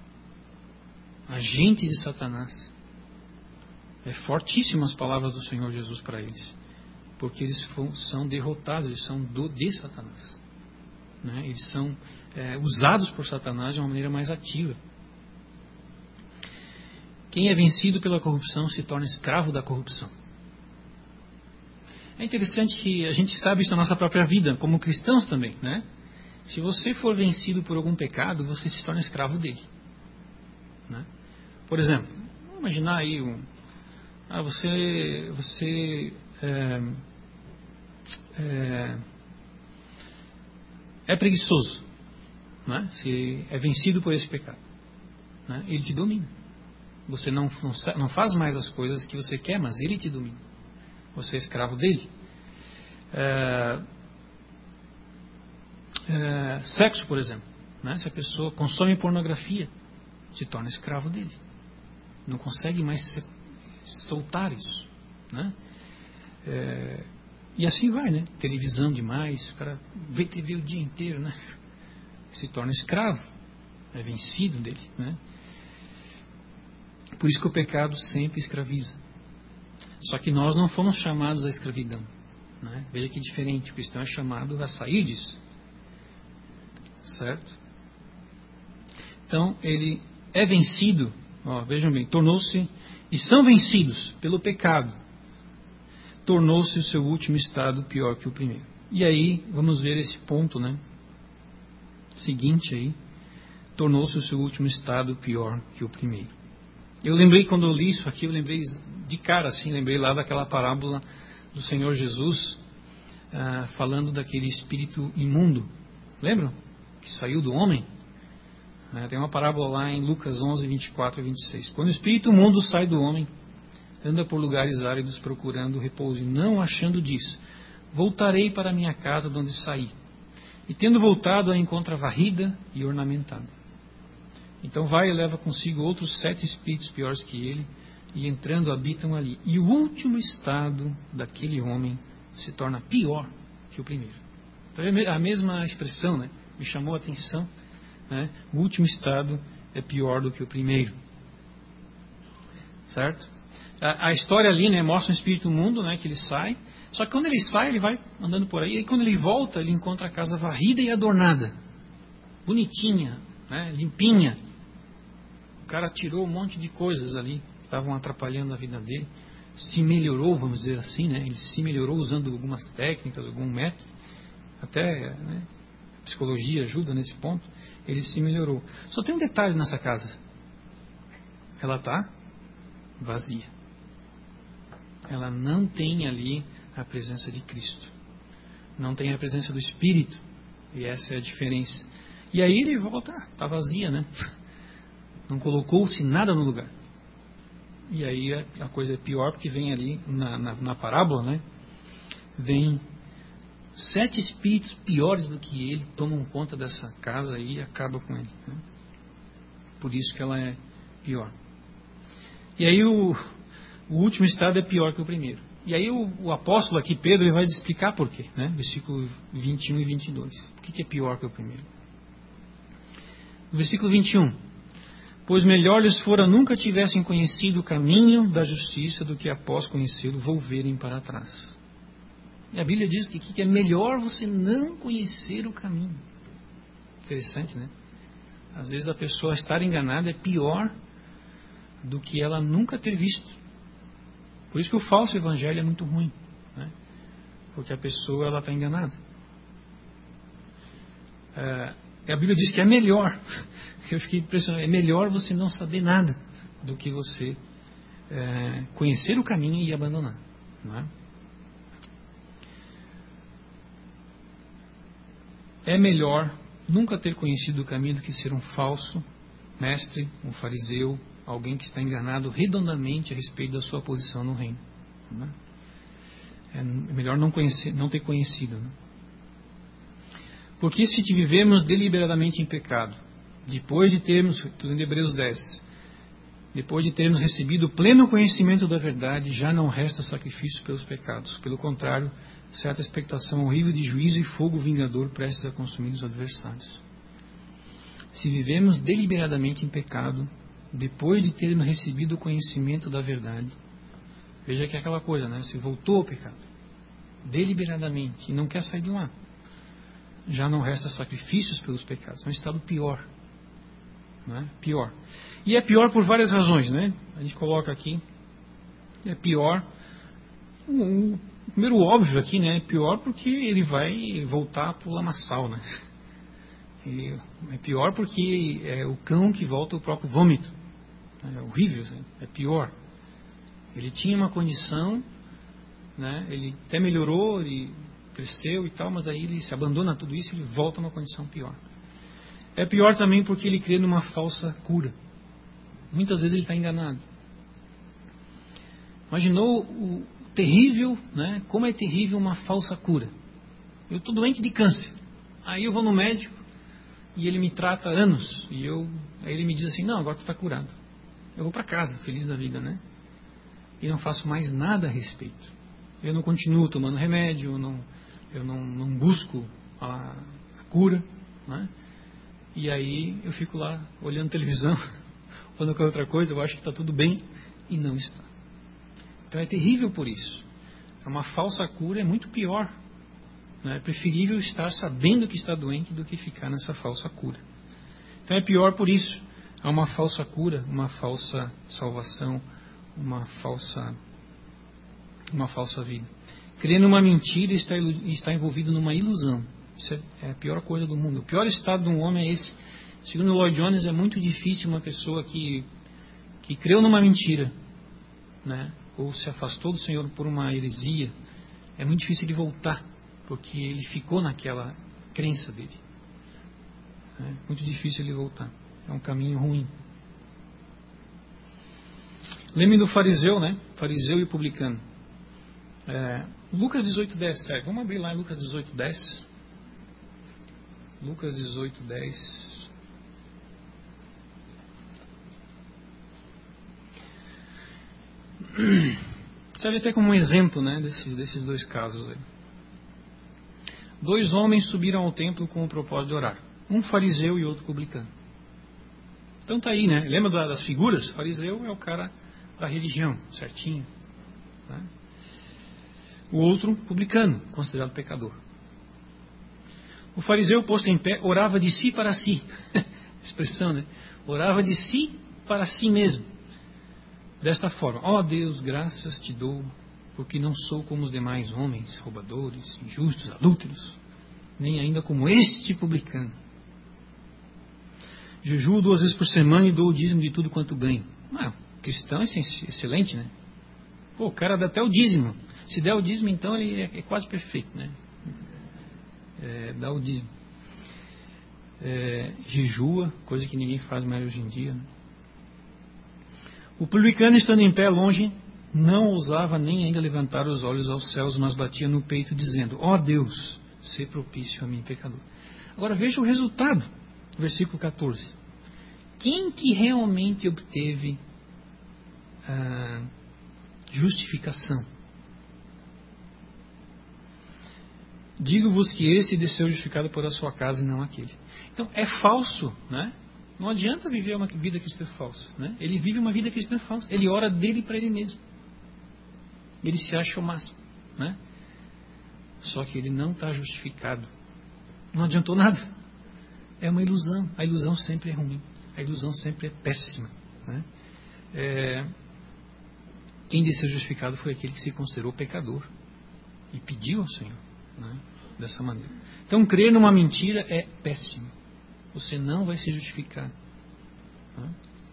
agentes de Satanás. É fortíssimas as palavras do Senhor Jesus para eles, porque eles são derrotados, eles são do, de Satanás, né? Eles são é, usados por Satanás de uma maneira mais ativa. Quem é vencido pela corrupção se torna escravo da corrupção. É interessante que a gente sabe isso na nossa própria vida, como cristãos também, né? Se você for vencido por algum pecado, você se torna escravo dele, né? Por exemplo, vamos imaginar aí um, ah, você você é, é, é preguiçoso, né? Se é vencido por esse pecado, né? Ele te domina. Você não, não, não faz mais as coisas que você quer, mas ele te domina. Você é escravo dele. É, é, sexo, por exemplo, né? Se a pessoa consome pornografia, se torna escravo dele. Não consegue mais se, soltar isso, né? É, e assim vai, né? Televisão demais, o cara vê T V o dia inteiro, né? Se torna escravo, é vencido dele, né? Por isso que o pecado sempre escraviza. Só que nós não fomos chamados à escravidão, né? Veja que diferente, o cristão é chamado a sair disso, certo? Então ele é vencido, ó, vejam bem, tornou-se, e são vencidos pelo pecado, tornou-se o seu último estado pior que o primeiro. E aí vamos ver esse ponto, né? Seguinte aí, tornou-se o seu último estado pior que o primeiro. Eu lembrei, quando eu li isso aqui, eu lembrei de cara, assim, lembrei lá daquela parábola do Senhor Jesus, ah, falando daquele espírito imundo. Lembram? Que saiu do homem. Ah, tem uma parábola lá em Lucas onze, vinte e quatro e vinte e seis. Quando o espírito imundo sai do homem, anda por lugares áridos procurando repouso, e não achando disso, voltarei para a minha casa de onde saí. E tendo voltado, a encontra varrida e ornamentada. Então vai e leva consigo outros sete espíritos piores que ele, e entrando habitam ali. E o último estado daquele homem se torna pior que o primeiro. Então é a mesma expressão, né? Me chamou a atenção, né? O último estado é pior do que o primeiro. Certo? A, a história ali, né, mostra um espírito mundo, né, que ele sai. Só que quando ele sai, ele vai andando por aí. E quando ele volta, ele encontra a casa varrida e adornada. Bonitinha, né, limpinha. O cara tirou um monte de coisas ali que estavam atrapalhando a vida dele. Se melhorou, vamos dizer assim, né? Ele se melhorou usando algumas técnicas, algum método. Até, né, a psicologia ajuda nesse ponto. Ele se melhorou. Só tem um detalhe nessa casa. Ela está vazia. Ela não tem ali a presença de Cristo. Não tem a presença do Espírito. E essa é a diferença. E aí ele volta, está ah, vazia, né? Não colocou-se nada no lugar. E aí a, a coisa é pior, porque vem ali na, na, na parábola, né? Vem sete espíritos piores do que ele, tomam conta dessa casa aí e acabam com ele, né? Por isso que ela é pior. E aí o, o último estado é pior que o primeiro. E aí o, o apóstolo aqui, Pedro, ele vai explicar por quê, né? Versículo vinte e um e vinte e dois. Por que, que é pior que o primeiro? Versículo vinte e um. Pois melhor lhes fora nunca tivessem conhecido o caminho da justiça do que após conhecê-lo volverem para trás. E a Bíblia diz que, que é melhor você não conhecer o caminho. Interessante, né? Às vezes a pessoa estar enganada é pior do que ela nunca ter visto. Por isso que o falso evangelho é muito ruim, né? Porque a pessoa ela está enganada. É, a Bíblia diz que é melhor. Eu fiquei impressionado. É melhor você não saber nada do que você é, conhecer o caminho e abandonar, não é? É melhor nunca ter conhecido o caminho do que ser um falso mestre, um fariseu, alguém que está enganado redondamente a respeito da sua posição no reino. Não é? É melhor não, conhecer, não ter conhecido. Né? Porque se vivemos deliberadamente em pecado, depois de termos, em Hebreus dez, depois de termos recebido o pleno conhecimento da verdade, já não resta sacrifício pelos pecados. Pelo contrário, certa expectação horrível de juízo e fogo vingador prestes a consumir os adversários. Se vivemos deliberadamente em pecado, depois de termos recebido o conhecimento da verdade, veja que é aquela coisa, né? Você voltou ao pecado, deliberadamente, e não quer sair de lá. Já não resta sacrifícios pelos pecados. É um estado pior. Né? Pior. E é pior por várias razões, né? A gente coloca aqui. É pior. O, o primeiro óbvio aqui, né? É pior porque ele vai voltar para o lamaçal, né? Ele, é pior porque é o cão que volta ao próprio vômito. É horrível, né? É pior. Ele tinha uma condição, né? Ele até melhorou, ele cresceu e tal, mas aí ele se abandona tudo isso e ele volta a uma condição pior. É pior também porque ele crê numa falsa cura. Muitas vezes ele está enganado. Imaginou o terrível, né? Como é terrível uma falsa cura. Eu estou doente de câncer. Aí eu vou no médico e ele me trata anos. E eu, aí ele me diz assim, não, agora tu está curado. Eu vou para casa, feliz da vida, né? E não faço mais nada a respeito. Eu não continuo tomando remédio, eu não, eu não, não busco a, a cura, né? E aí eu fico lá olhando televisão, falando qualquer outra coisa, eu acho que está tudo bem e não está. Então é terrível por isso. É uma falsa cura, é muito pior. Né? É preferível estar sabendo que está doente do que ficar nessa falsa cura. Então é pior por isso. Há uma falsa cura, uma falsa salvação, uma falsa, uma falsa vida. Crer numa mentira e está, está envolvido numa ilusão. Isso é a pior coisa do mundo. O pior estado de um homem é esse. Segundo Lloyd Jones, é muito difícil uma pessoa que, que creu numa mentira, né, ou se afastou do Senhor por uma heresia, é muito difícil de voltar, porque ele ficou naquela crença dele. É muito difícil ele voltar. É um caminho ruim. Lembre do fariseu, né? Fariseu e publicano. É, Lucas dezoito, dez, certo? Vamos abrir lá em Lucas dezoito, dez. Lucas dezoito, dez. Serve até como um exemplo, né, desses, desses dois casos aí. Dois homens subiram ao templo com o propósito de orar. Um fariseu e outro publicano. Então tá aí, né? Lembra das figuras? O fariseu é o cara da religião, certinho. Né? O outro, publicano, considerado pecador. O fariseu, posto em pé, orava de si para si. Expressão, né? Orava de si para si mesmo. Desta forma: ó Deus, graças te dou, porque não sou como os demais homens, roubadores, injustos, adúlteros, nem ainda como este publicano. Jejuo duas vezes por semana e dou o dízimo de tudo quanto ganho. Ah, cristão é excelente, né? Pô, o cara dá até o dízimo. Se der o dízimo, então ele é, é quase perfeito, né? É, dá o dízimo. É, jejua, coisa que ninguém faz mais hoje em dia. Né? O publicano, estando em pé longe, não ousava nem ainda levantar os olhos aos céus, mas batia no peito, dizendo: ó Deus, sê propício a mim, pecador. Agora veja o resultado. Versículo catorze. Quem que realmente obteve a justificação? Digo-vos que esse desceu justificado por a sua casa e não aquele. Então é falso, né? Não adianta viver uma vida cristã falsa, né? Ele vive uma vida cristã falsa. Ele ora dele para ele mesmo. Ele se acha o máximo, né? Só que ele não está justificado. Não adiantou nada. É uma ilusão. A ilusão sempre é ruim. A ilusão sempre é péssima. Né? É... Quem deve ser justificado foi aquele que se considerou pecador e pediu ao Senhor, né? Dessa maneira. Então, crer numa mentira é péssimo. Você não vai se justificar. Né?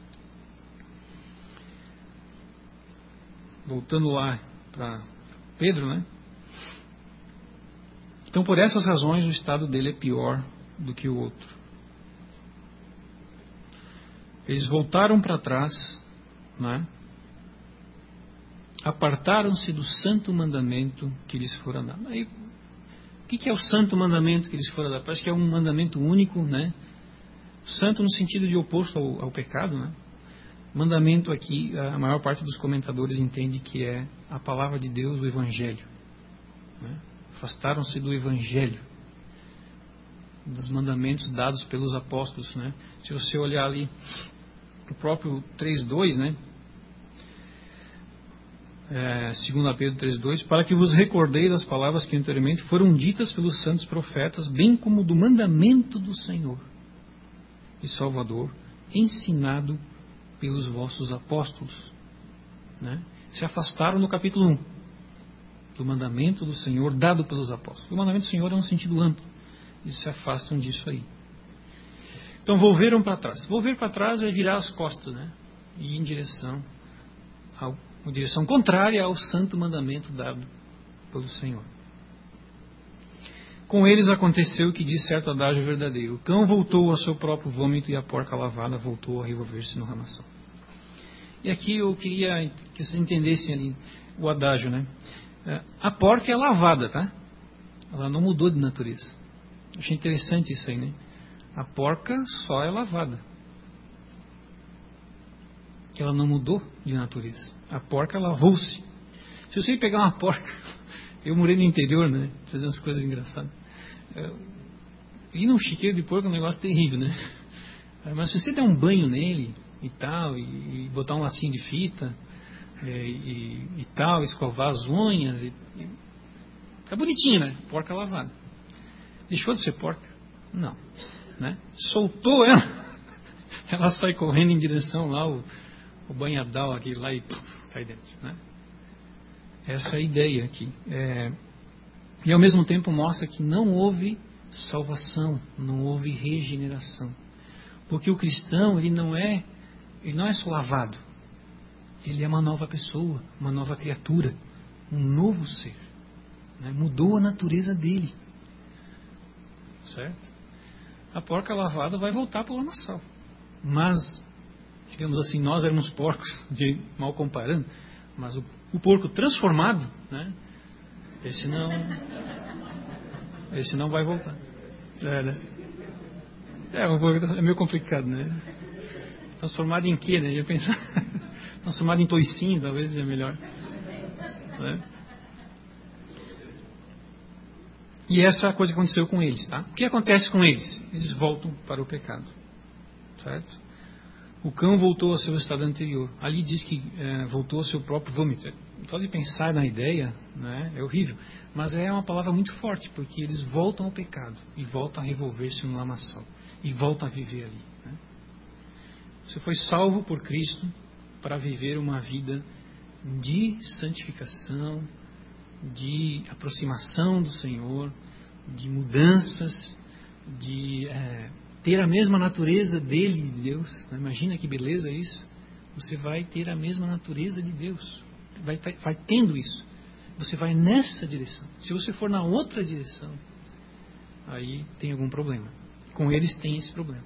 Voltando lá para Pedro, né? Então, por essas razões, o estado dele é pior do que o outro. Eles voltaram para trás, né? Apartaram-se do santo mandamento que lhes fora dado. Aí, o que é o santo mandamento que lhes fora dado? Parece que é um mandamento único, né? Santo no sentido de oposto ao, ao pecado, né? Mandamento aqui, a maior parte dos comentadores entende que é a palavra de Deus, o Evangelho. Né? Afastaram-se do Evangelho, dos mandamentos dados pelos apóstolos, né? Se você olhar ali o próprio três dois, né? É, segundo Pedro três dois, para que vos recordeis das palavras que anteriormente foram ditas pelos santos profetas, bem como do mandamento do Senhor e Salvador, ensinado pelos vossos apóstolos. Né? Se afastaram no capítulo um do mandamento do Senhor dado pelos apóstolos. O mandamento do Senhor é um sentido amplo. Eles se afastam disso aí. Então volveram para trás. Volver para trás é virar as costas, né? E ir em direção ao, em direção contrária ao santo mandamento dado pelo Senhor. Com eles aconteceu o que diz certo adágio verdadeiro: o cão voltou ao seu próprio vômito e a porca lavada voltou a revolver-se no ramação. E aqui eu queria que vocês entendessem ali o adágio, né? A porca é lavada, tá? Ela não mudou de natureza. Achei interessante isso aí, né? A porca só é lavada. Ela não mudou de natureza. A porca lavou-se. Se você pegar uma porca, eu morei no interior, né? Fazendo umas coisas engraçadas. Ir num chiqueiro de porco é um negócio terrível, né? Mas se você der um banho nele e tal, e, e botar um lacinho de fita e, e, e tal, escovar as unhas, e, e, tá bonitinho, né? Porca lavada. Deixou de ser porca? Não. Né? Soltou ela, ela sai correndo em direção lá o, o banhadal aqui lá e puf, cai dentro, né? Essa é a ideia aqui. É, e ao mesmo tempo mostra que não houve salvação, não houve regeneração, porque o cristão ele não é ele não é só lavado, ele é uma nova pessoa, uma nova criatura, um novo ser, né? Mudou a natureza dele, certo? A porca lavada vai voltar para o lamaçal. Mas, digamos assim, nós éramos porcos, de, mal comparando, mas o, o porco transformado, né, esse não esse não vai voltar. É, né? É, é meio complicado, né? Transformado em quê, né? Eu ia pensar. Transformado em toicinho, talvez é melhor. Né? E essa coisa que aconteceu com eles, tá? O que acontece com eles? Eles voltam para o pecado, certo? O cão voltou ao seu estado anterior. Ali diz que é, voltou ao seu próprio vômito. Só de pensar na ideia, né, é horrível. Mas é uma palavra muito forte, porque eles voltam ao pecado e voltam a revolver-se no lamaçal e voltam a viver ali. Né? Você foi salvo por Cristo para viver uma vida de santificação, de aproximação do Senhor, de mudanças, de é, ter a mesma natureza dele, de Deus. Imagina que beleza isso. Você vai ter a mesma natureza de Deus. Vai, vai tendo isso. Você vai nessa direção. Se você for na outra direção, aí tem algum problema. Com eles tem esse problema.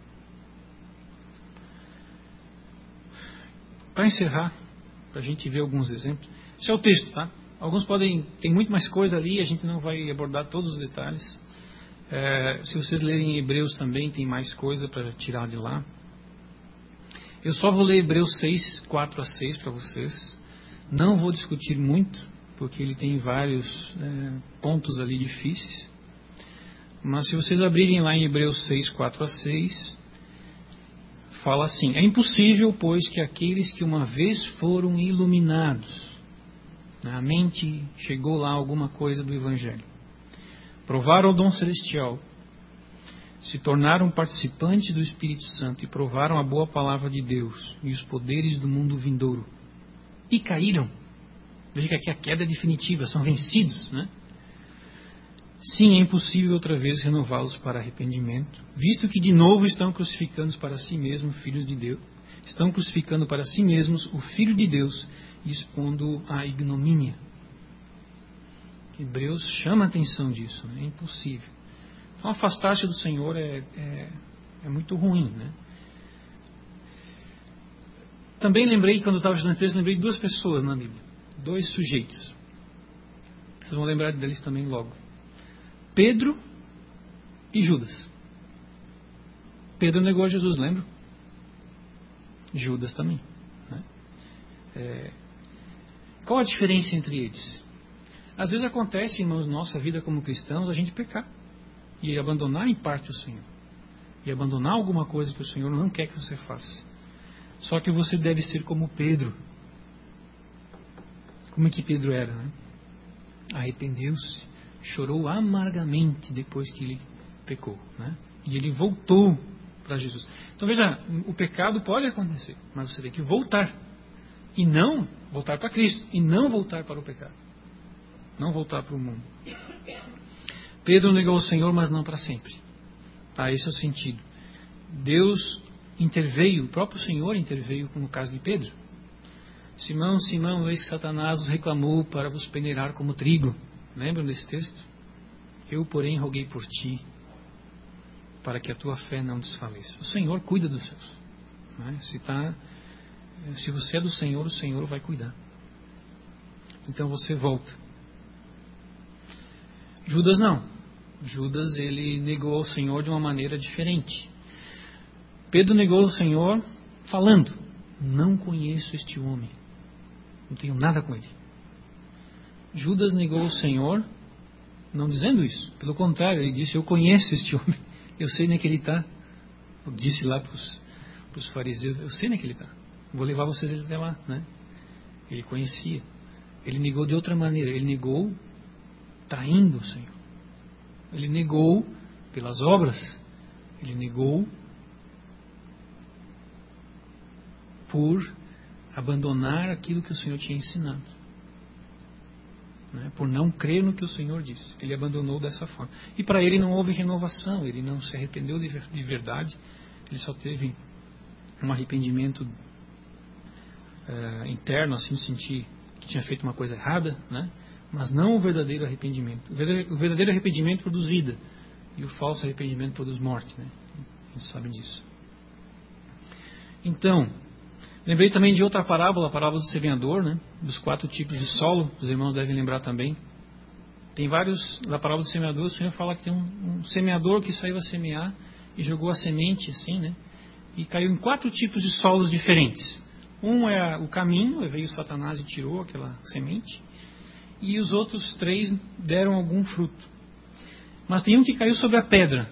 Para encerrar, para a gente ver alguns exemplos. Esse é o texto, tá? Alguns podem... Tem muito mais coisa ali, a gente não vai abordar todos os detalhes. É, se vocês lerem Hebreus também, tem mais coisa para tirar de lá. Eu só vou ler Hebreus seis, quatro a seis para vocês. Não vou discutir muito, porque ele tem vários é, pontos ali difíceis. Mas se vocês abrirem lá em Hebreus seis, quatro a seis, fala assim: é impossível, pois, que aqueles que uma vez foram iluminados, a mente chegou lá alguma coisa do Evangelho, provaram o dom celestial, se tornaram participantes do Espírito Santo e provaram a boa palavra de Deus e os poderes do mundo vindouro, e caíram. Veja que aqui a queda é definitiva, são vencidos, né? Sim, é impossível outra vez renová-los para arrependimento, visto que de novo estão crucificando para si mesmos filhos de Deus, estão crucificando para si mesmos o Filho de Deus e expondo a ignomínia. Hebreus chama a atenção disso, né? É impossível. Então afastar-se do Senhor é, é, é muito ruim, né? Também lembrei, quando eu estava estudando o texto, lembrei de duas pessoas na Bíblia, dois sujeitos. Vocês vão lembrar deles também logo. Pedro e Judas. Pedro negou a Jesus, lembra? Judas também. Né? É... Qual a diferença entre eles? Às vezes acontece, irmãos, na nossa vida como cristãos, a gente pecar e abandonar em parte o Senhor. E abandonar alguma coisa que o Senhor não quer que você faça. Só que você deve ser como Pedro. Como é que Pedro era, né? Arrependeu-se, chorou amargamente depois que ele pecou, né? E ele voltou para Jesus. Então veja, o pecado pode acontecer, mas você tem que voltar. E não voltar para Cristo. E não voltar para o pecado. Não voltar para o mundo. Pedro negou o Senhor, mas não para sempre. Tá, esse é o sentido. Deus interveio, o próprio Senhor interveio no caso de Pedro. Simão, Simão, eis que Satanás os reclamou para vos peneirar como trigo. Lembram desse texto? Eu, porém, roguei por ti, para que a tua fé não desfaleça. O Senhor cuida dos seus. Né? Se, tá, se você é do Senhor, o Senhor vai cuidar. Então você volta. Judas não. Judas, ele negou ao Senhor de uma maneira diferente. Pedro negou ao Senhor falando: não conheço este homem, não tenho nada com ele. Judas negou ao Senhor não dizendo isso, pelo contrário, ele disse: eu conheço este homem, eu sei onde é que ele está. Eu disse lá para os fariseus: eu sei onde é que ele está, vou levar vocês até lá, né? Ele conhecia. Ele negou de outra maneira, ele negou traindo o Senhor, ele negou pelas obras, ele negou por abandonar aquilo que o Senhor tinha ensinado, né? Por não crer no que o Senhor disse. Ele abandonou dessa forma. E para ele não houve renovação, ele não se arrependeu de, ver, de verdade, ele só teve um arrependimento é, interno, assim, de sentir que tinha feito uma coisa errada, né? Mas não o verdadeiro arrependimento. O verdadeiro, o verdadeiro arrependimento produz vida, e o falso arrependimento produz morte, né? A gente sabe disso. Então, lembrei também de outra parábola, a parábola do semeador, né? Dos quatro tipos de solo, os irmãos devem lembrar também. Tem vários, na parábola do semeador, o Senhor fala que tem um, um semeador que saiu a semear, e jogou a semente assim, né? E caiu em quatro tipos de solos diferentes. Um é o caminho, veio Satanás e tirou aquela semente. E os outros três deram algum fruto. Mas tem um que caiu sobre a pedra.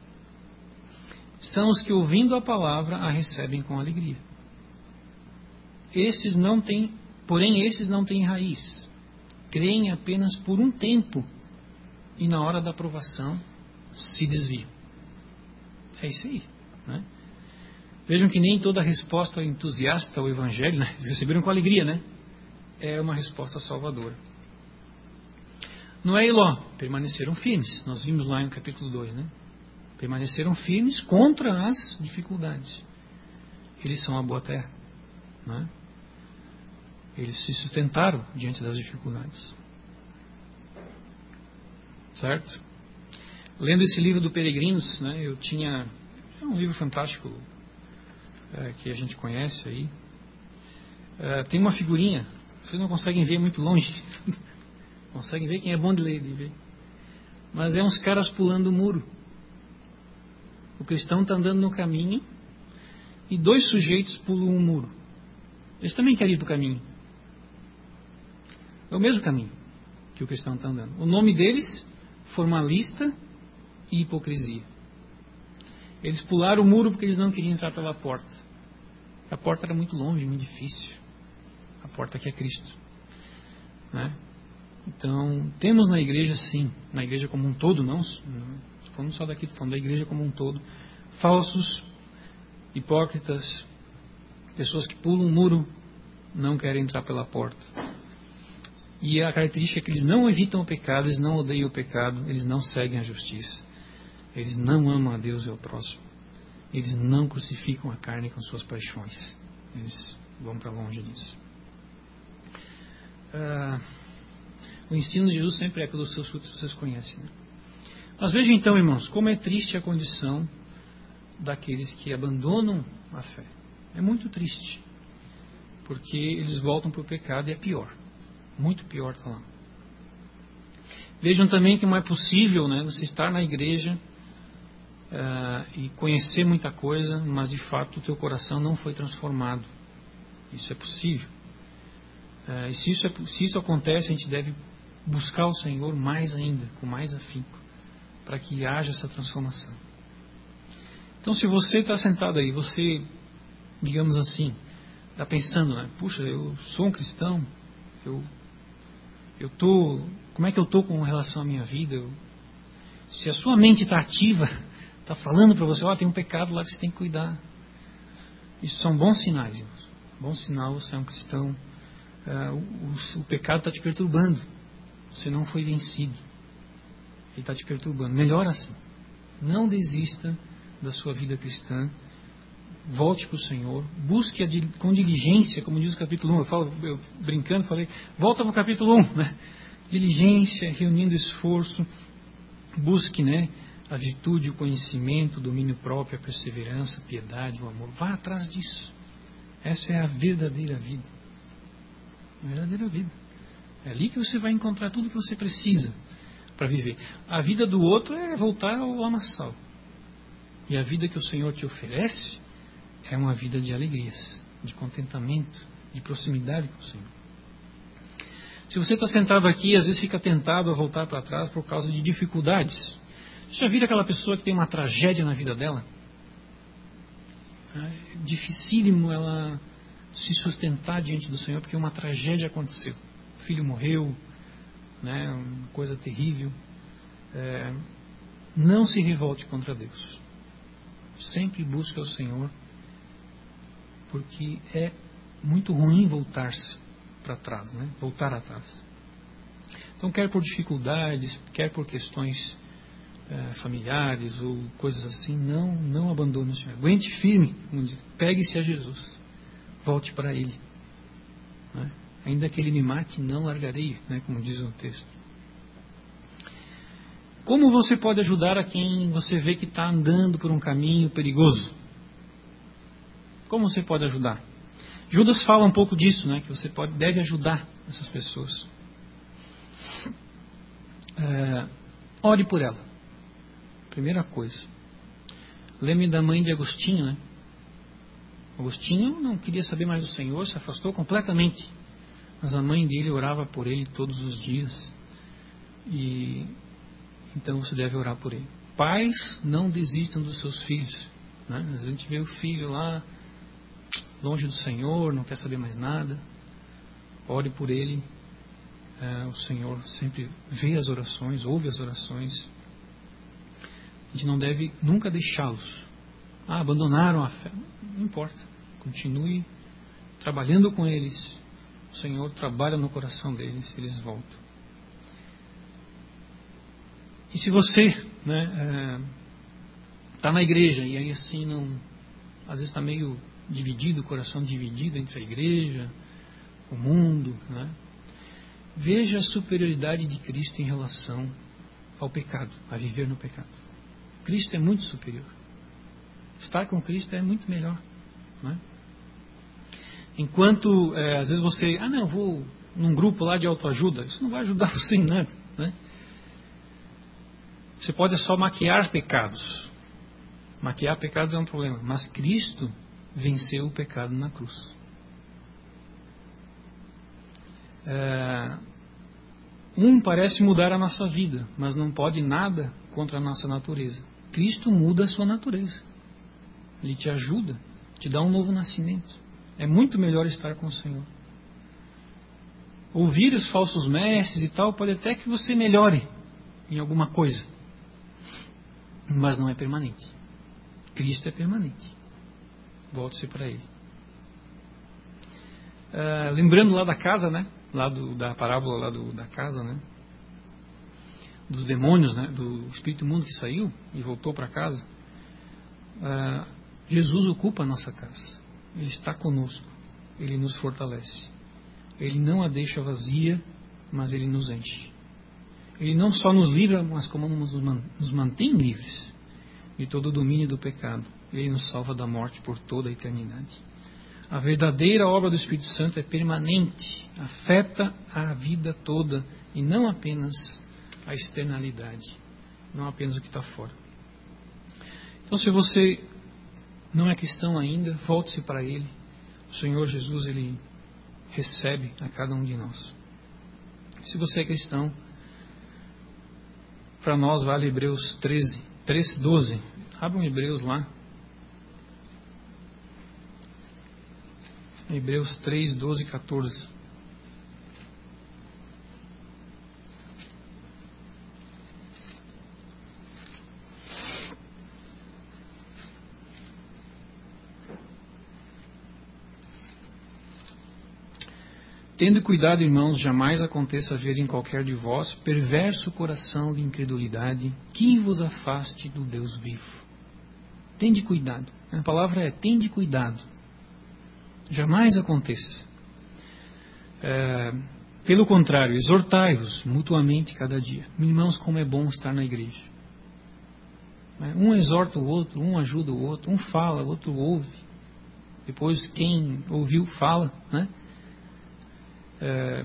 São os que, ouvindo a palavra, a recebem com alegria. Esses não têm, porém esses não têm raiz. Creem apenas por um tempo e na hora da aprovação se desviam. É isso aí, né? Vejam que nem toda resposta entusiasta ao Evangelho, né? Eles receberam com alegria, né? É uma resposta salvadora. Noé e Ló permaneceram firmes. Nós vimos lá em capítulo dois, né? Permaneceram firmes contra as dificuldades. Eles são a boa terra, né? Eles se sustentaram diante das dificuldades. Certo? Lendo esse livro do Peregrinos, né? Eu tinha... É um livro fantástico, é, que a gente conhece aí. É, tem uma figurinha. Vocês não conseguem ver muito longe. Conseguem ver? Quem é bom de ler, de ver. Mas é uns caras pulando o muro. O cristão está andando no caminho e dois sujeitos pulam um muro. Eles também querem ir para o caminho. É o mesmo caminho que o cristão está andando. O nome deles, formalista e hipocrisia. Eles pularam o muro porque eles não queriam entrar pela porta. A porta era muito longe, muito difícil. A porta que é Cristo, né? Então, temos na igreja, sim, na igreja como um todo, não estou falando só daqui, estou falando da igreja como um todo, falsos, hipócritas, pessoas que pulam um muro, não querem entrar pela porta. E a característica é que eles não evitam o pecado, eles não odeiam o pecado, eles não seguem a justiça, eles não amam a Deus e ao próximo, eles não crucificam a carne com suas paixões, eles vão para longe disso. Ah, o ensino de Jesus sempre é pelos seus frutos, vocês conhecem, né? Mas vejam então, irmãos, como é triste a condição daqueles que abandonam a fé. É muito triste, porque eles voltam para o pecado e é pior, muito pior está lá. Vejam também que não é possível, né, você estar na igreja uh, e conhecer muita coisa, mas de fato o teu coração não foi transformado. Isso é possível. Uh, e se isso, é, se isso acontece, a gente deve buscar o Senhor mais ainda, com mais afinco, para que haja essa transformação. Então, se você está sentado aí, você, digamos assim, está pensando, né? Puxa, eu sou um cristão, eu eu tô, como é que eu estou com relação à minha vida? Eu, se a sua mente está ativa, está falando para você, ó, oh, tem um pecado lá que você tem que cuidar. Isso são bons sinais, irmãos. Bom sinal, você é um cristão. Uh, o, o, o pecado está te perturbando. Você não foi vencido. Ele está te perturbando. Melhor assim. Não desista da sua vida cristã. Volte para o Senhor. Busque a, com diligência, como diz o capítulo um. Eu falo, eu brincando, falei, volta para o capítulo um, né? Diligência, reunindo esforço. Busque, né, a virtude, o conhecimento, o domínio próprio, a perseverança, a piedade, o amor. Vá atrás disso. Essa é a verdadeira vida. A verdadeira vida. É ali que você vai encontrar tudo que você precisa para viver. A vida do outro é voltar ao lamaçal. E a vida que o Senhor te oferece é uma vida de alegrias, de contentamento, de proximidade com o Senhor. Se você está sentado aqui, às vezes fica tentado a voltar para trás por causa de dificuldades. Você já viu aquela pessoa que tem uma tragédia na vida dela? É dificílimo ela se sustentar diante do Senhor porque uma tragédia aconteceu. O filho morreu, né, uma coisa terrível. É, não se revolte contra Deus. Sempre busque ao Senhor, porque é muito ruim voltar-se para trás, né? Voltar atrás. Então, quer por dificuldades, quer por questões é, familiares ou coisas assim, não, não abandone o Senhor. Aguente firme, pegue-se a Jesus, volte para Ele, né? Ainda que Ele me mate, não largarei, né? Como diz o texto. Como você pode ajudar a quem você vê que está andando por um caminho perigoso? Como você pode ajudar? Judas fala um pouco disso, né? Que você pode, deve ajudar essas pessoas. É, ore por ela. Primeira coisa. Lembre da mãe de Agostinho, né? Agostinho não queria saber mais do Senhor, se afastou completamente. Mas a mãe dele orava por ele todos os dias. E então você deve orar por ele. Pais, não desistam dos seus filhos, né? Às vezes a gente vê o filho lá longe do Senhor, não quer saber mais nada. Ore por ele. É, o Senhor sempre vê as orações, ouve as orações. A gente não deve nunca deixá-los. Ah, abandonaram a fé. Não importa. Continue trabalhando com eles. O Senhor trabalha no coração deles, eles voltam. E se você né, está na igreja e aí assim não, às vezes está meio dividido, o coração dividido entre a igreja, o mundo, né? Veja a superioridade de Cristo em relação ao pecado, a viver no pecado. Cristo é muito superior. Estar com Cristo é muito melhor, né? Enquanto, é, às vezes você, ah não, eu vou num grupo lá de autoajuda, isso não vai ajudar você em nada, né? Você pode só maquiar pecados. Maquiar pecados é um problema, mas Cristo venceu o pecado na cruz. É, um parece mudar a nossa vida, mas não pode nada contra a nossa natureza. Cristo muda a sua natureza. Ele te ajuda, te dá um novo nascimento. É muito melhor estar com o Senhor. Ouvir os falsos mestres e tal, pode até que você melhore em alguma coisa, mas não é permanente. Cristo é permanente. Volte-se para Ele. Uh, lembrando lá da casa, né? Lá do, da parábola lá do, da casa, né? Dos demônios, né? Do espírito imundo que saiu e voltou para casa. Uh, Jesus ocupa a nossa casa. Ele está conosco. Ele nos fortalece. Ele não a deixa vazia, mas Ele nos enche. Ele não só nos livra, mas como nos mantém livres de todo o domínio do pecado. Ele nos salva da morte por toda a eternidade. A verdadeira obra do Espírito Santo é permanente, afeta a vida toda e não apenas a externalidade, não apenas o que está fora. Então, se você não é cristão ainda, volte-se para Ele. O Senhor Jesus, Ele recebe a cada um de nós. Se você é cristão, para nós vale Hebreus treze, treze, doze. Abram Hebreus lá. Hebreus três, doze e quatorze. Tendo cuidado, irmãos, jamais aconteça haver em qualquer de vós perverso coração de incredulidade que vos afaste do Deus vivo. Tende cuidado. A palavra é tende cuidado. Jamais aconteça. É, pelo contrário, exortai-vos mutuamente cada dia. Irmãos, como é bom estar na igreja. Um exorta o outro, um ajuda o outro, um fala, o outro ouve. Depois quem ouviu fala, né? É,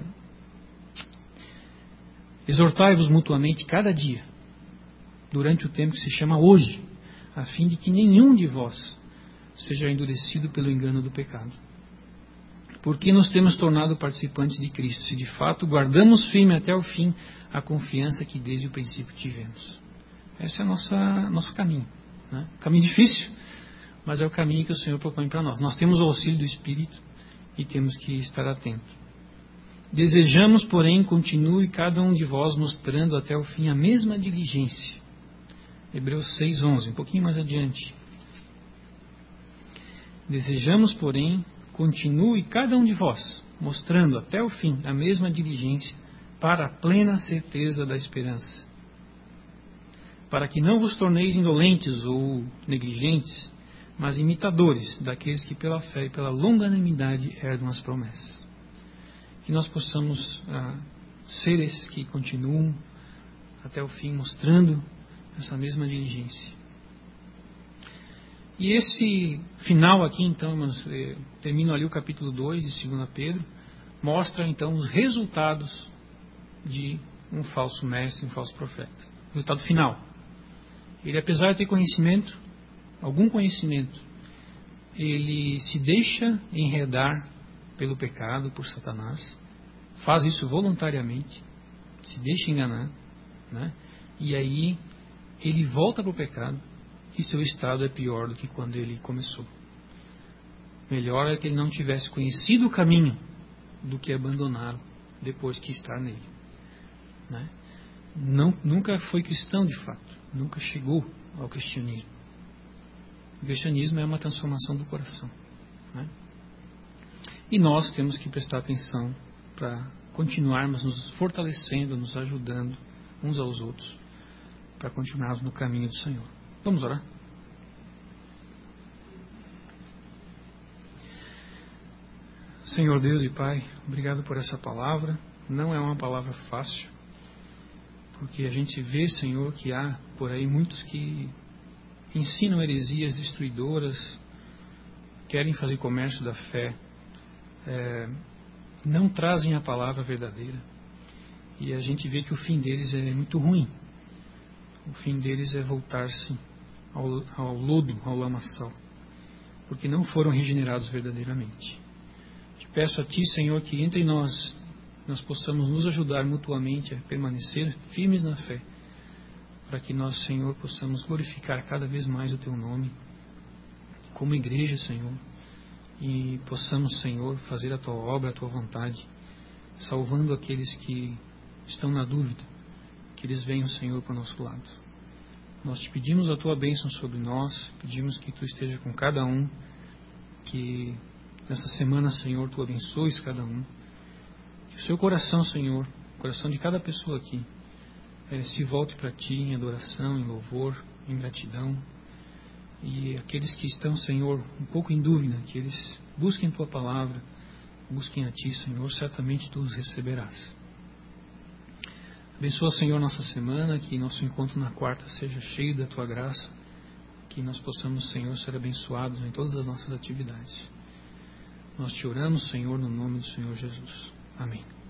exortai-vos mutuamente cada dia, durante o tempo que se chama hoje, a fim de que nenhum de vós seja endurecido pelo engano do pecado. Porque nos temos tornado participantes de Cristo, se de fato guardamos firme até o fim a confiança que desde o princípio tivemos. Esse é o nosso, nosso caminho, né? Caminho difícil, mas é o caminho que o Senhor propõe para nós. Nós temos o auxílio do Espírito e temos que estar atentos. Desejamos, porém, continue cada um de vós mostrando até o fim a mesma diligência. Hebreus seis, onze, um pouquinho mais adiante. Desejamos, porém, continue cada um de vós, mostrando até o fim a mesma diligência para a plena certeza da esperança. Para que não vos torneis indolentes ou negligentes, mas imitadores daqueles que pela fé e pela longanimidade herdam as promessas. Que nós possamos ah, ser esses que continuam até o fim, mostrando essa mesma diligência. E esse final aqui, então, irmãos, eh, termino ali o capítulo dois de segunda Pedro, mostra então os resultados de um falso mestre, um falso profeta. O resultado final. Ele, apesar de ter conhecimento, algum conhecimento, ele se deixa enredar pelo pecado, por Satanás, faz isso voluntariamente, se deixa enganar, né? E aí ele volta para o pecado e seu estado é pior do que quando ele começou. Melhor é que ele não tivesse conhecido o caminho do que abandoná-lo depois que está nele, né? Não, nunca foi cristão de fato, nunca chegou ao cristianismo. O cristianismo é uma transformação do coração, né? E nós temos que prestar atenção para continuarmos nos fortalecendo, nos ajudando uns aos outros, para continuarmos no caminho do Senhor. Vamos orar? Senhor Deus e Pai, obrigado por essa palavra. Não é uma palavra fácil, porque a gente vê, Senhor, que há por aí muitos que ensinam heresias destruidoras, querem fazer comércio da fé, é, não trazem a palavra verdadeira. E a gente vê que o fim deles é muito ruim. O fim deles é voltar-se ao, ao lodo, ao lamaçal, porque não foram regenerados verdadeiramente. Te peço a Ti, Senhor, que entre nós, nós possamos nos ajudar mutuamente a permanecer firmes na fé, para que nós, Senhor, possamos glorificar cada vez mais o Teu nome, como igreja, Senhor, e possamos, Senhor, fazer a Tua obra, a Tua vontade, salvando aqueles que estão na dúvida, que eles venham, Senhor, para o nosso lado. Nós te pedimos a Tua bênção sobre nós, pedimos que Tu esteja com cada um, que nessa semana, Senhor, Tu abençoes cada um, que o seu coração, Senhor, o coração de cada pessoa aqui, é, se volte para Ti em adoração, em louvor, em gratidão. E aqueles que estão, Senhor, um pouco em dúvida, que eles busquem Tua palavra, busquem a Ti, Senhor, certamente Tu os receberás. Abençoa, Senhor, nossa semana, que nosso encontro na quarta seja cheio da Tua graça, que nós possamos, Senhor, ser abençoados em todas as nossas atividades. Nós te oramos, Senhor, no nome do Senhor Jesus. Amém.